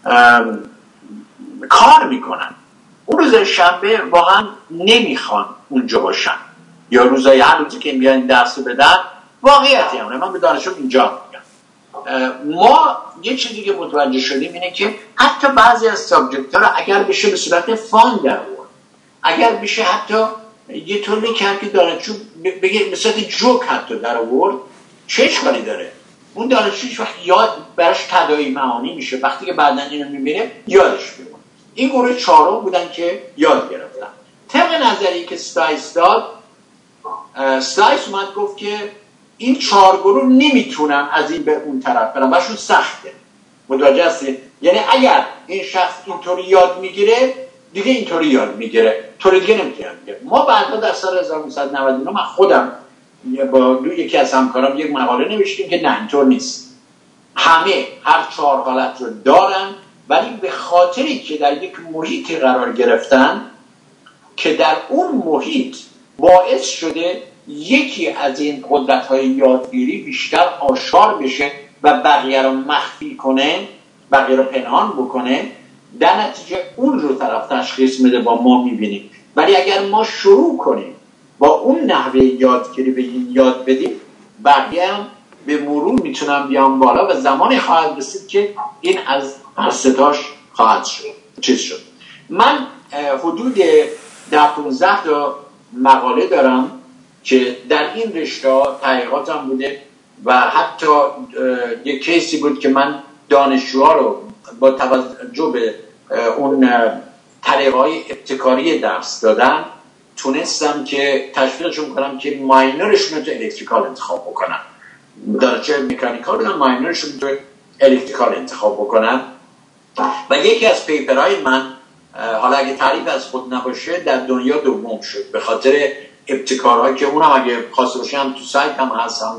کار میکنن، اون روز شنبه واقعا نمیخوان اونجا باشن، یا روزای هر روزی که میان درس بدن. واقعیتی همونه. من به دانشجو اینجا میگم ما یه چیزی که متوجه شدیم اینه که حتی بعضی از سابجکت ها رو اگر بشه به صورت فان در آورد، اگر بشه حتی یه طوری کرد که دانشجو بگه به صورت جوک حتی در آورد، چه اشکالی داره؟ اون دانشجو هیچ وقت یاد براش تداعی معانی میشه. وقتی که بعداً اینو میبینه یادش میمونه. این گروه چهارم بودن که یاد گرفتن. طبق نظری که سلایس داد، سلایس اومد گفت که این 4 گروه نمیتونن از این به اون طرف برن، براشون سخته. متوجه هستید؟ یعنی اگر این شخص اینطوری یاد میگیره، دیگه اینطوری یاد میگیره، طوری دیگه نمیتونه بگیره. ما بعدا در سال 1999 من خودم با یکی از همکارام یک مقاله نوشتیم که نه اینطور نیست. همه هر 4 حالت رو دارن، ولی به خاطری که در یک محیطی قرار گرفتن که در اون محیط باعث شده یکی از این قدرت‌های یادگیری بیشتر آشکار بشه و بقیه رو مخفی کنه، بقیه رو پنهان بکنه، در نتیجه اون رو طرف تشخیص میده با ما میبینیم. ولی اگر ما شروع کنیم با اون نحوه یادگیری به این یاد بدیم، بقیه هم به مرور میتونن بیان بالا و زمانی خواهد رسید که این از ستاش خواهد شد. من حدود 10-15 تا مقاله دارم که در این رشته تحقیقاتم بوده و حتی یک کیسی بود که من دانشجوها رو با توجه به اون طریق‌های ابتکاری درس دادن تونستم که تشویقشون کنم که ماینورشون رو تو الکتریکال انتخاب بکنن. درجه مکانیکال بودن، ماینورشون تو الکتریکال انتخاب بکنن. و یکی از پیپرهای من، حالا اگه تعریف از خود نباشه، در دنیا دوم شد به خاطر ابتکارهایی که اونم اگه خاص باشه هم تو سایت هم هست، هم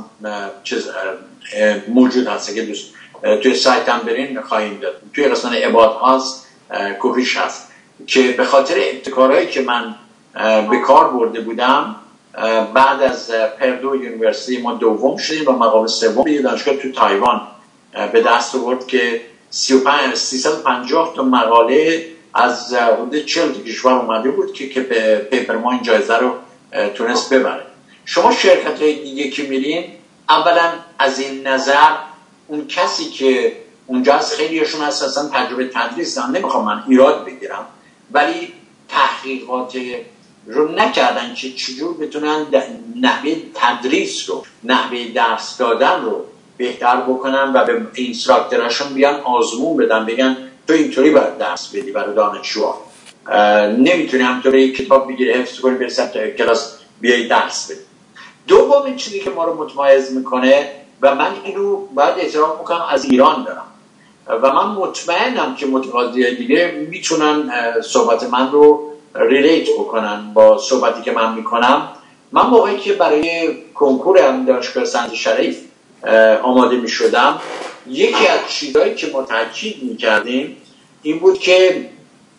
موجود هست که دوست توی سایت هم برین خواهیم داد. توی قسمت عباد هست کوهیش هست که به خاطر ابتکارهایی که من به کار برده بودم، بعد از پردو یونیورسیتی ما دوم شدیم و مقام سوم یه دانشگاه تو تایوان به دست آورد که 350 تا مقاله از حدود 40 کشور اومده بود که به پیپر ما این جایزه رو تونست ببره. شما شرکت های دیگه که میرین، اولا از این نظر اون کسی که اونجا از خیلیشون اساسا تجربه تدریس دارن، نمیخوام من ایراد بگیرم، ولی تحقیقات رو نکردن که چجور بتونن نحوه تدریس رو، نحوه درس دادن رو بهتر بکنن و به اینستراکتوراشون بیان آزمون بدن، بگن تو اینطوری باید درس بدی برای دانشجوها، نمیتونی همطوری کتاب بگیری حفظ کنی برسد تا کلاس بیای درس بدی. دومین چیزی که ما رو متمایز میکنه و من اینو باید اعتراف بکنم از ایران دارم و من مطمئنم که متقاضی دیگه میتونن صحبت من رو ریلیت بکنن با صحبتی که من میکنم. من موقعی که برای کنکور دانشگاه سنت شریف آماده میشدم، یکی از چیزهایی که ما تاکید میکردیم این بود که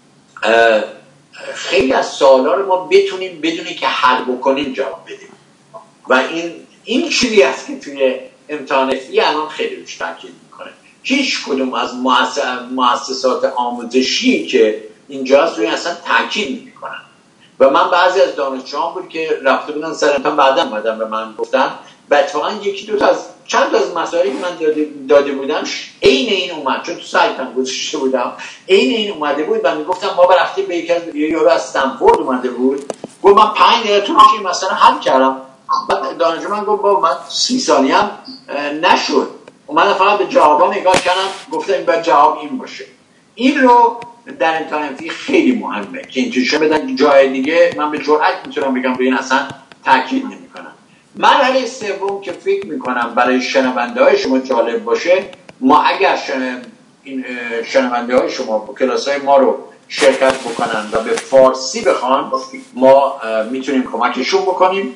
خیلی از سوالا رو ما بتونیم بدونی که حل بکنیم جواب بدیم و این چیزی است که توی امتحان فی الان خیلی روش تاکید میکنه. هیچ کدوم از مؤسسات آموزشی که اینجاست روی اصلا تاکید نمی‌کنن. و من بعضی از دانشجویان بود که رفته بودن سر امتحان، بعدا اومدن به من گفتن و اتفاقا یکی دو تا از چند تا از مسائلی که من داده بودم عین این اومد، چون تو سایتم گذاشته بودم عین این اومده بود و میگفتم ما رفتیم به یک یارو از استنفورد اومده بود، گفت من 5 دقیقه تو میشه مثلا حل کردم. بعد دانشجو من گفت بابا من 30 ثانیه هم نشد، اومدم فقط به جوابا نگاه کردم، گفتم این باید جواب این باشه. این رو در امتحان فیزیک خیلی مهمه که اینتویشن بدن. جای دیگه من به جرئت میتونم بگم روی این اصلا تاکید نمیکنم. مرحله سوم که فکر میکنم برای شنونده های شما جالب باشه، ما اگر این شنونده های شما با کلاس های ما رو شرکت بکنن و به فارسی بخوان، ما میتونیم کمکشون بکنیم،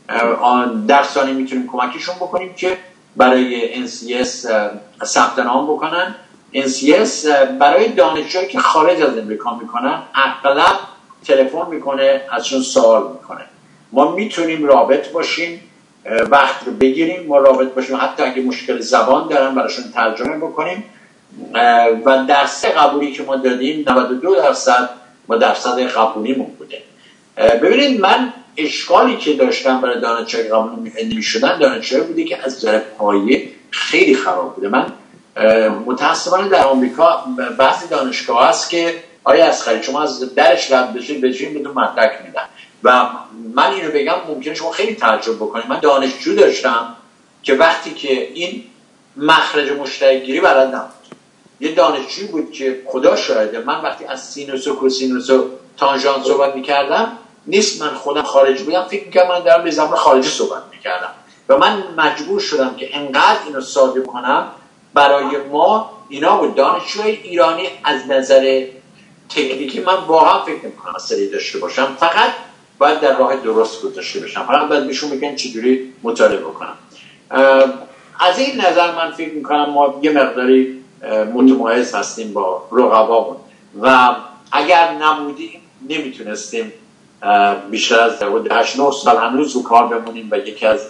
درسانی میتونیم کمکشون بکنیم که برای NCS ثبت نام بکنن. NCS برای دانشجویی که خارج از امریکا میکنن اغلب تلفن میکنه، ازشون سوال میکنه. ما میتونیم رابط باشیم، وقت رو بگیریم، ما رابط باشیم، حتی اگه مشکل زبان دارن براشون ترجمه بکنیم. و درس قبولی که ما دادیم 92% ما درصد قبولیمون بوده. ببینید من اشکالی که داشتم برای دانشجوی قبول نمی‌شدن دانشجویی بوده که از نظر پایه خیلی خراب بوده. من متاسفانه در آمریکا بعضی دانشگاه هست که آیا اصغری شما از درش رد بشید بدون مدرک میدن و من اینو بگم ممکنه شما خیلی تعجب بکنید. من دانشجو داشتم که وقتی که این مخرج مشترک گیری بلد نبود، یه دانشجویی بود که خدا شاهده من وقتی از سینوس و کوسینوس و تانژانت صحبت میکردم نیست من خودم خارجی بودم فکر میکردم من دارم به زبان خارجی صحبت میکردم و من مجبور شدم که انقدر اینو ساده کنم برای ما اینا بود. دانشجوی ایرانی از نظر تکنیکی من واقعا فکر نمی‌کنم اثری داشته باشم، فقط باید در راه درست گذاشته بشم، فقط باید بهشون بگم چجوری مطالعه بکنم. از این نظر من فکر میکنم ما یه مقداری متمایز هستیم با رقبامون و اگر نمودیم نمیتونستیم بیشتر از 8-9 سال هنوز رو کار بمونیم و یکی از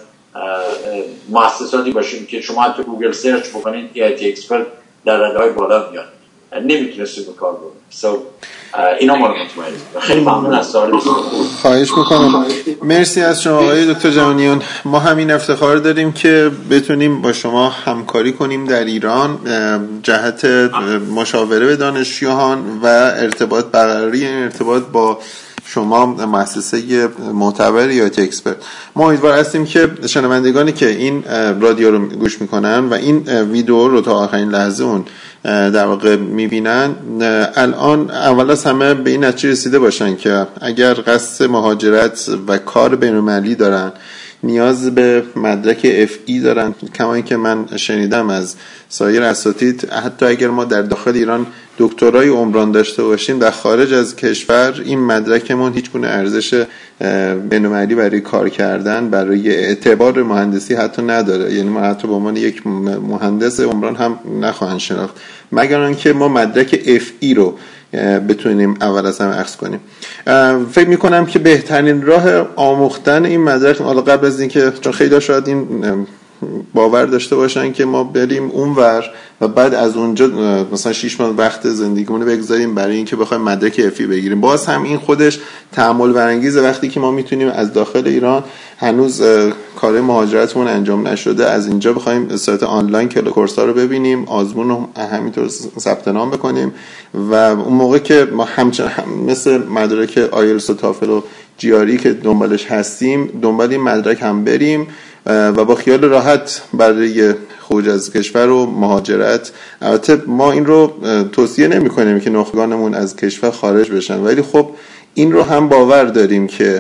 مؤسساتی باشیم که شما حتی گوگل سرچ بکنید EIT Expert در رده‌های بالا میاد، نمیتونستیم رو کار بمونیم. اینا ما رو متمایز. خیلی ممنون از سوال. خواهش میکنم. مرسی از شما آقای دکتر جهانیان. ما همین افتخار داریم که بتونیم با شما همکاری کنیم در ایران جهت مشاوره به دانشجویان و برقراری ارتباط با شما مؤسسه معتبر یا EIT Expert. ما امیدوار هستیم که شنوندگانی که این رادیو رو گوش میکنن و این ویدیو رو تا آخرین لحظه اون در واقع میبینن الان اول از همه به این نتیجه رسیده باشن که اگر قصد مهاجرت و کار بین‌المللی دارن نیاز به مدرک FE دارن، کما اینکه من شنیدم از سایر اساتید حتی اگر ما در داخل ایران دکترای عمران داشته باشیم در خارج از کشور این مدرکمون هیچ گونه ارزش بین‌المللی برای کار کردن برای اعتبار مهندسی حتی نداره. یعنی ما حتی به عنوان یک مهندس عمران هم نخواهند شناخت مگر اینکه ما مدرک FE رو بتونیم اول از همه اخذ کنیم. فکر میکنم که بهترین راه آموختن این مدرک، حالا قبل از اینکه چون خیلی شاید این باور داشته باشن که ما بریم اونور و بعد از اونجا مثلا 6 ماه وقت زندگیمون رو بگذاریم برای اینکه بخوایم مدرک افی بگیریم، باز هم این خودش تأمل برانگیزه وقتی که ما میتونیم از داخل ایران هنوز کار مهاجرتمون انجام نشده از اینجا بخوایم به صورت آنلاین کورس‌ها رو ببینیم، آزمون رو همینطور ثبت نام بکنیم و اون موقع که ما مثل مدرک آیلتس و تافل و GRE که دنبالش هستیم دنبال این مدرک هم بریم و با خیال راحت برای خروج از کشور و مهاجرت. البته ما این رو توصیه نمی کنیم که نخبگانمون از کشور خارج بشن، ولی خب این رو هم باور داریم که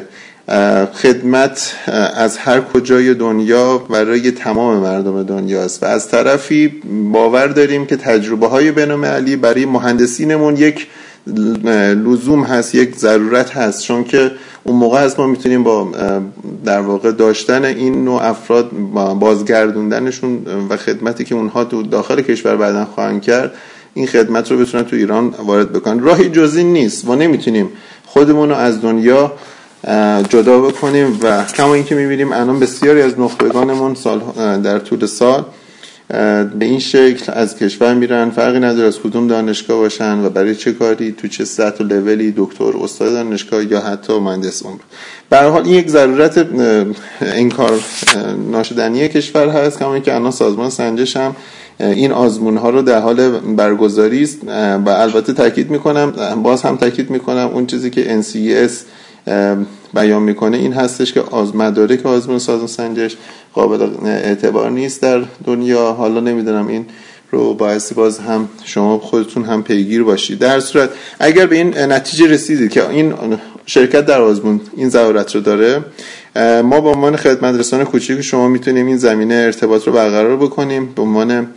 خدمت از هر کجای دنیا برای تمام مردم دنیاست و از طرفی باور داریم که تجربه های بین‌المللی برای مهندسینمون یک لزوم هست، یک ضرورت هست، چون که اون موقع هست ما میتونیم با در واقع داشتن این نوع افراد بازگردوندنشون و خدمتی که اونها تو داخل کشور بعداً خواهند کرد این خدمت رو بتونن تو ایران وارد بکنن. راهی جز این نیست، ما نمیتونیم خودمون رو از دنیا جدا بکنیم و کما اینکه میبینیم الان بسیاری از نخبگانمون در طول سال به این شکل از کشور میرن، فرقی نداره از کدوم دانشگاه باشن و برای چه کاری، تو چه سطح و لولی، دکتر، استاد دانشگاه یا حتی مهندس عمر. به هر حال این یک ضرورت انکار ناشدنی کشور هست، کما اینکه الان سازمان سنجش هم این آزمون ها رو در حال برگزاری است و البته تاکید میکنم اون چیزی که NCES بیان میکنه این هستش که مدارک آزمون سازمان سنجش قابل اعتبار نیست در دنیا. حالا نمیدونم این رو بایستی باز هم شما خودتون هم پیگیر باشید. در صورت اگر به این نتیجه رسیدید که این شرکت در آزمون این ضرورت رو داره، ما به عنوان خدمترسان کوچیک شما میتونیم این زمینه ارتباط رو برقرار بکنیم، به عنوان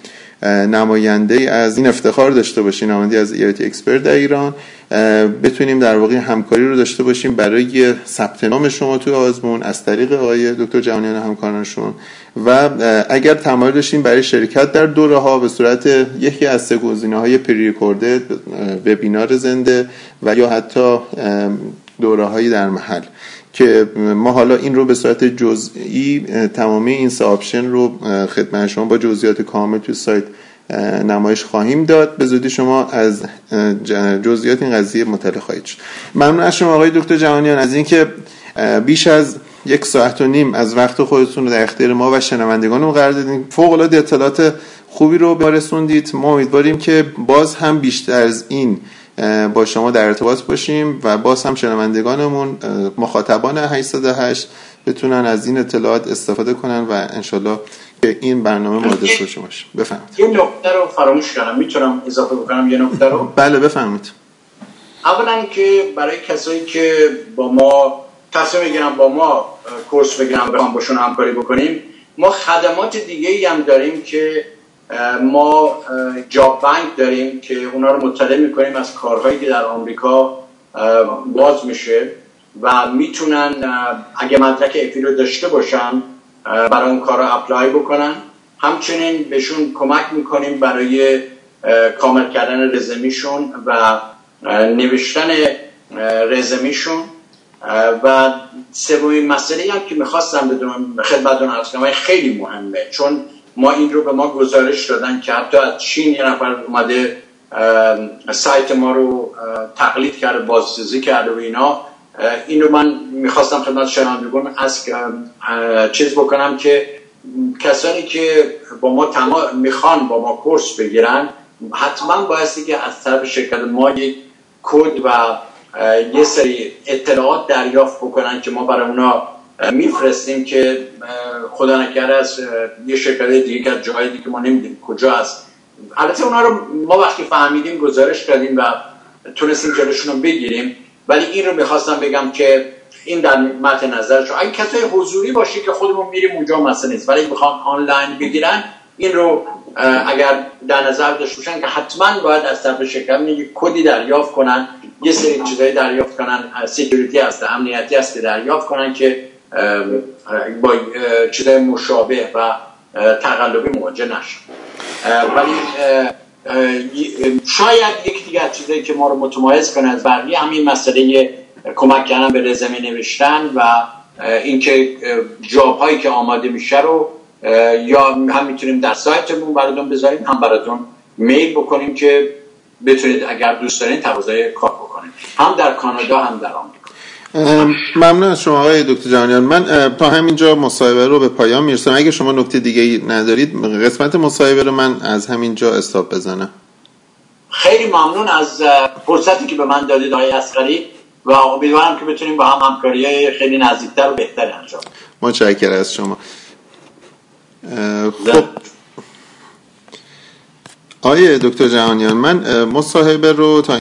نماینده از این افتخار داشته باشیم، نماینده از EIT اکسپرت در ایران، بتونیم در واقع همکاری رو داشته باشیم برای ثبت نام شما توی آزمون از طریق آقای دکتر جهانیان و همکارانشون، و اگر تمایل داشتیم برای شرکت در دوره ها به صورت یکی از سه گزینه‌های پری ریکوردد، وبینار زنده و یا حتی دوره هایی در محل، که ما حالا این رو به صورت جزئی تمامی این سه آپشن رو خدمت شما با جزئیات کامل توی سایت نمایش خواهیم داد. به زودی شما از جزئیات این قضیه مطلع خواهید شد. ممنون از شما آقای دکتر جهانیان از اینکه بیش از 1.5 ساعت از وقت خودتون رو در اختیار ما و شنوندگانمون قرار دادین. فوق العاده اطلاعات خوبی رو برسوندید. ما امیدواریم که باز هم بیشتر از این با شما در ارتباط باشیم و باز هم شنوندگانمون مخاطبان 808 بتونن از این اطلاعات استفاده کنن و انشالله که این برنامه مورد استفاده باشه. بفرمایید. یه نکته رو فراموش کردم، میتونم اضافه بکنم یه نکته رو؟ بله بفرمایید. اولا که برای کسایی که با ما تصمیم میگیرن با ما کورس بگیرن و بخوام باشون همکاری بکنیم، ما خدمات دیگه‌ای هم داریم که ما جاب بانک داریم که اونا رو مطلع میکنیم از کارهایی که در آمریکا باز میشه و میتونن اگه مدرک اپی رو داشته باشن برای اون کارها اپلای بکنن. همچنین بهشون کمک میکنیم برای کامل کردن رزومه‌شون و نوشتن رزومه‌شون. و سومین مسئله هم که میخواستم بدونم خدمتتون عرض کنم خیلی مهمه، چون ما این رو به ما گزارش دادن که حتی از چین یه نفر اومده سایت ما رو تقلید کرده، بازسازی کرده و اینا. این رو من میخواستم خدمت شنوندگان از چیز بکنم که کسانی که با ما میخوان با ما کورس بگیرن حتما بایستی که از طرف شرکت ما یک کد و یه سری اطلاعات دریافت بکنن که ما برای اونا میفرستیم که خدا نکرده از یه شرکت دیگه که از جاهای دیگه ما نمیدونیم کجا هست. البته اونا رو ما وقتی فهمیدیم گزارش کردیم و تونستیم جلوشون رو بگیریم، ولی این رو میخواستم بگم که این در مد نظرشون اگه کسای حضوری باشه که خودمون میریم اونجا مسئله نیست، ولی میخوان آنلاین بگیرن این رو اگر در نظر داشته باشن که حتما باید از طرف شرکت یک کدی دریافت کنن، یه سری چیزایی دریافت کنن، سکیوریتی هست، امنیتی هست که دریافت کنن که با چیزای مشابه و تقلبی مواجه نشن. ولی شاید یک دیگه از چیزایی که ما رو متمایز کنه از بقیه همین مسئله کمک کردن به رزومه نوشتن و اینکه جاب هایی که آماده میشه رو یا هم میتونیم در سایتمون براتون بذاریم، هم براتون میل بکنیم که بتونید اگر دوست دارین تقاضای کار بکنید، هم در کانادا هم در آمریکا. ممنون از شما آقای دکتر جهانیان. من تا همینجا مصاحبه رو به پایان میرسونم. اگه شما نکته دیگه ندارید قسمت مصاحبه رو من از همینجا استاپ بزنم. خیلی ممنون از فرصتی که به من دادید آقای اصغری و امیدوارم که بتونیم با هم همکاری‌های خیلی نزدیکتر و بهتری انجام بدیم. متشکرم از شما. خب آقای دکتر جهانیان، من مصاحبه رو تا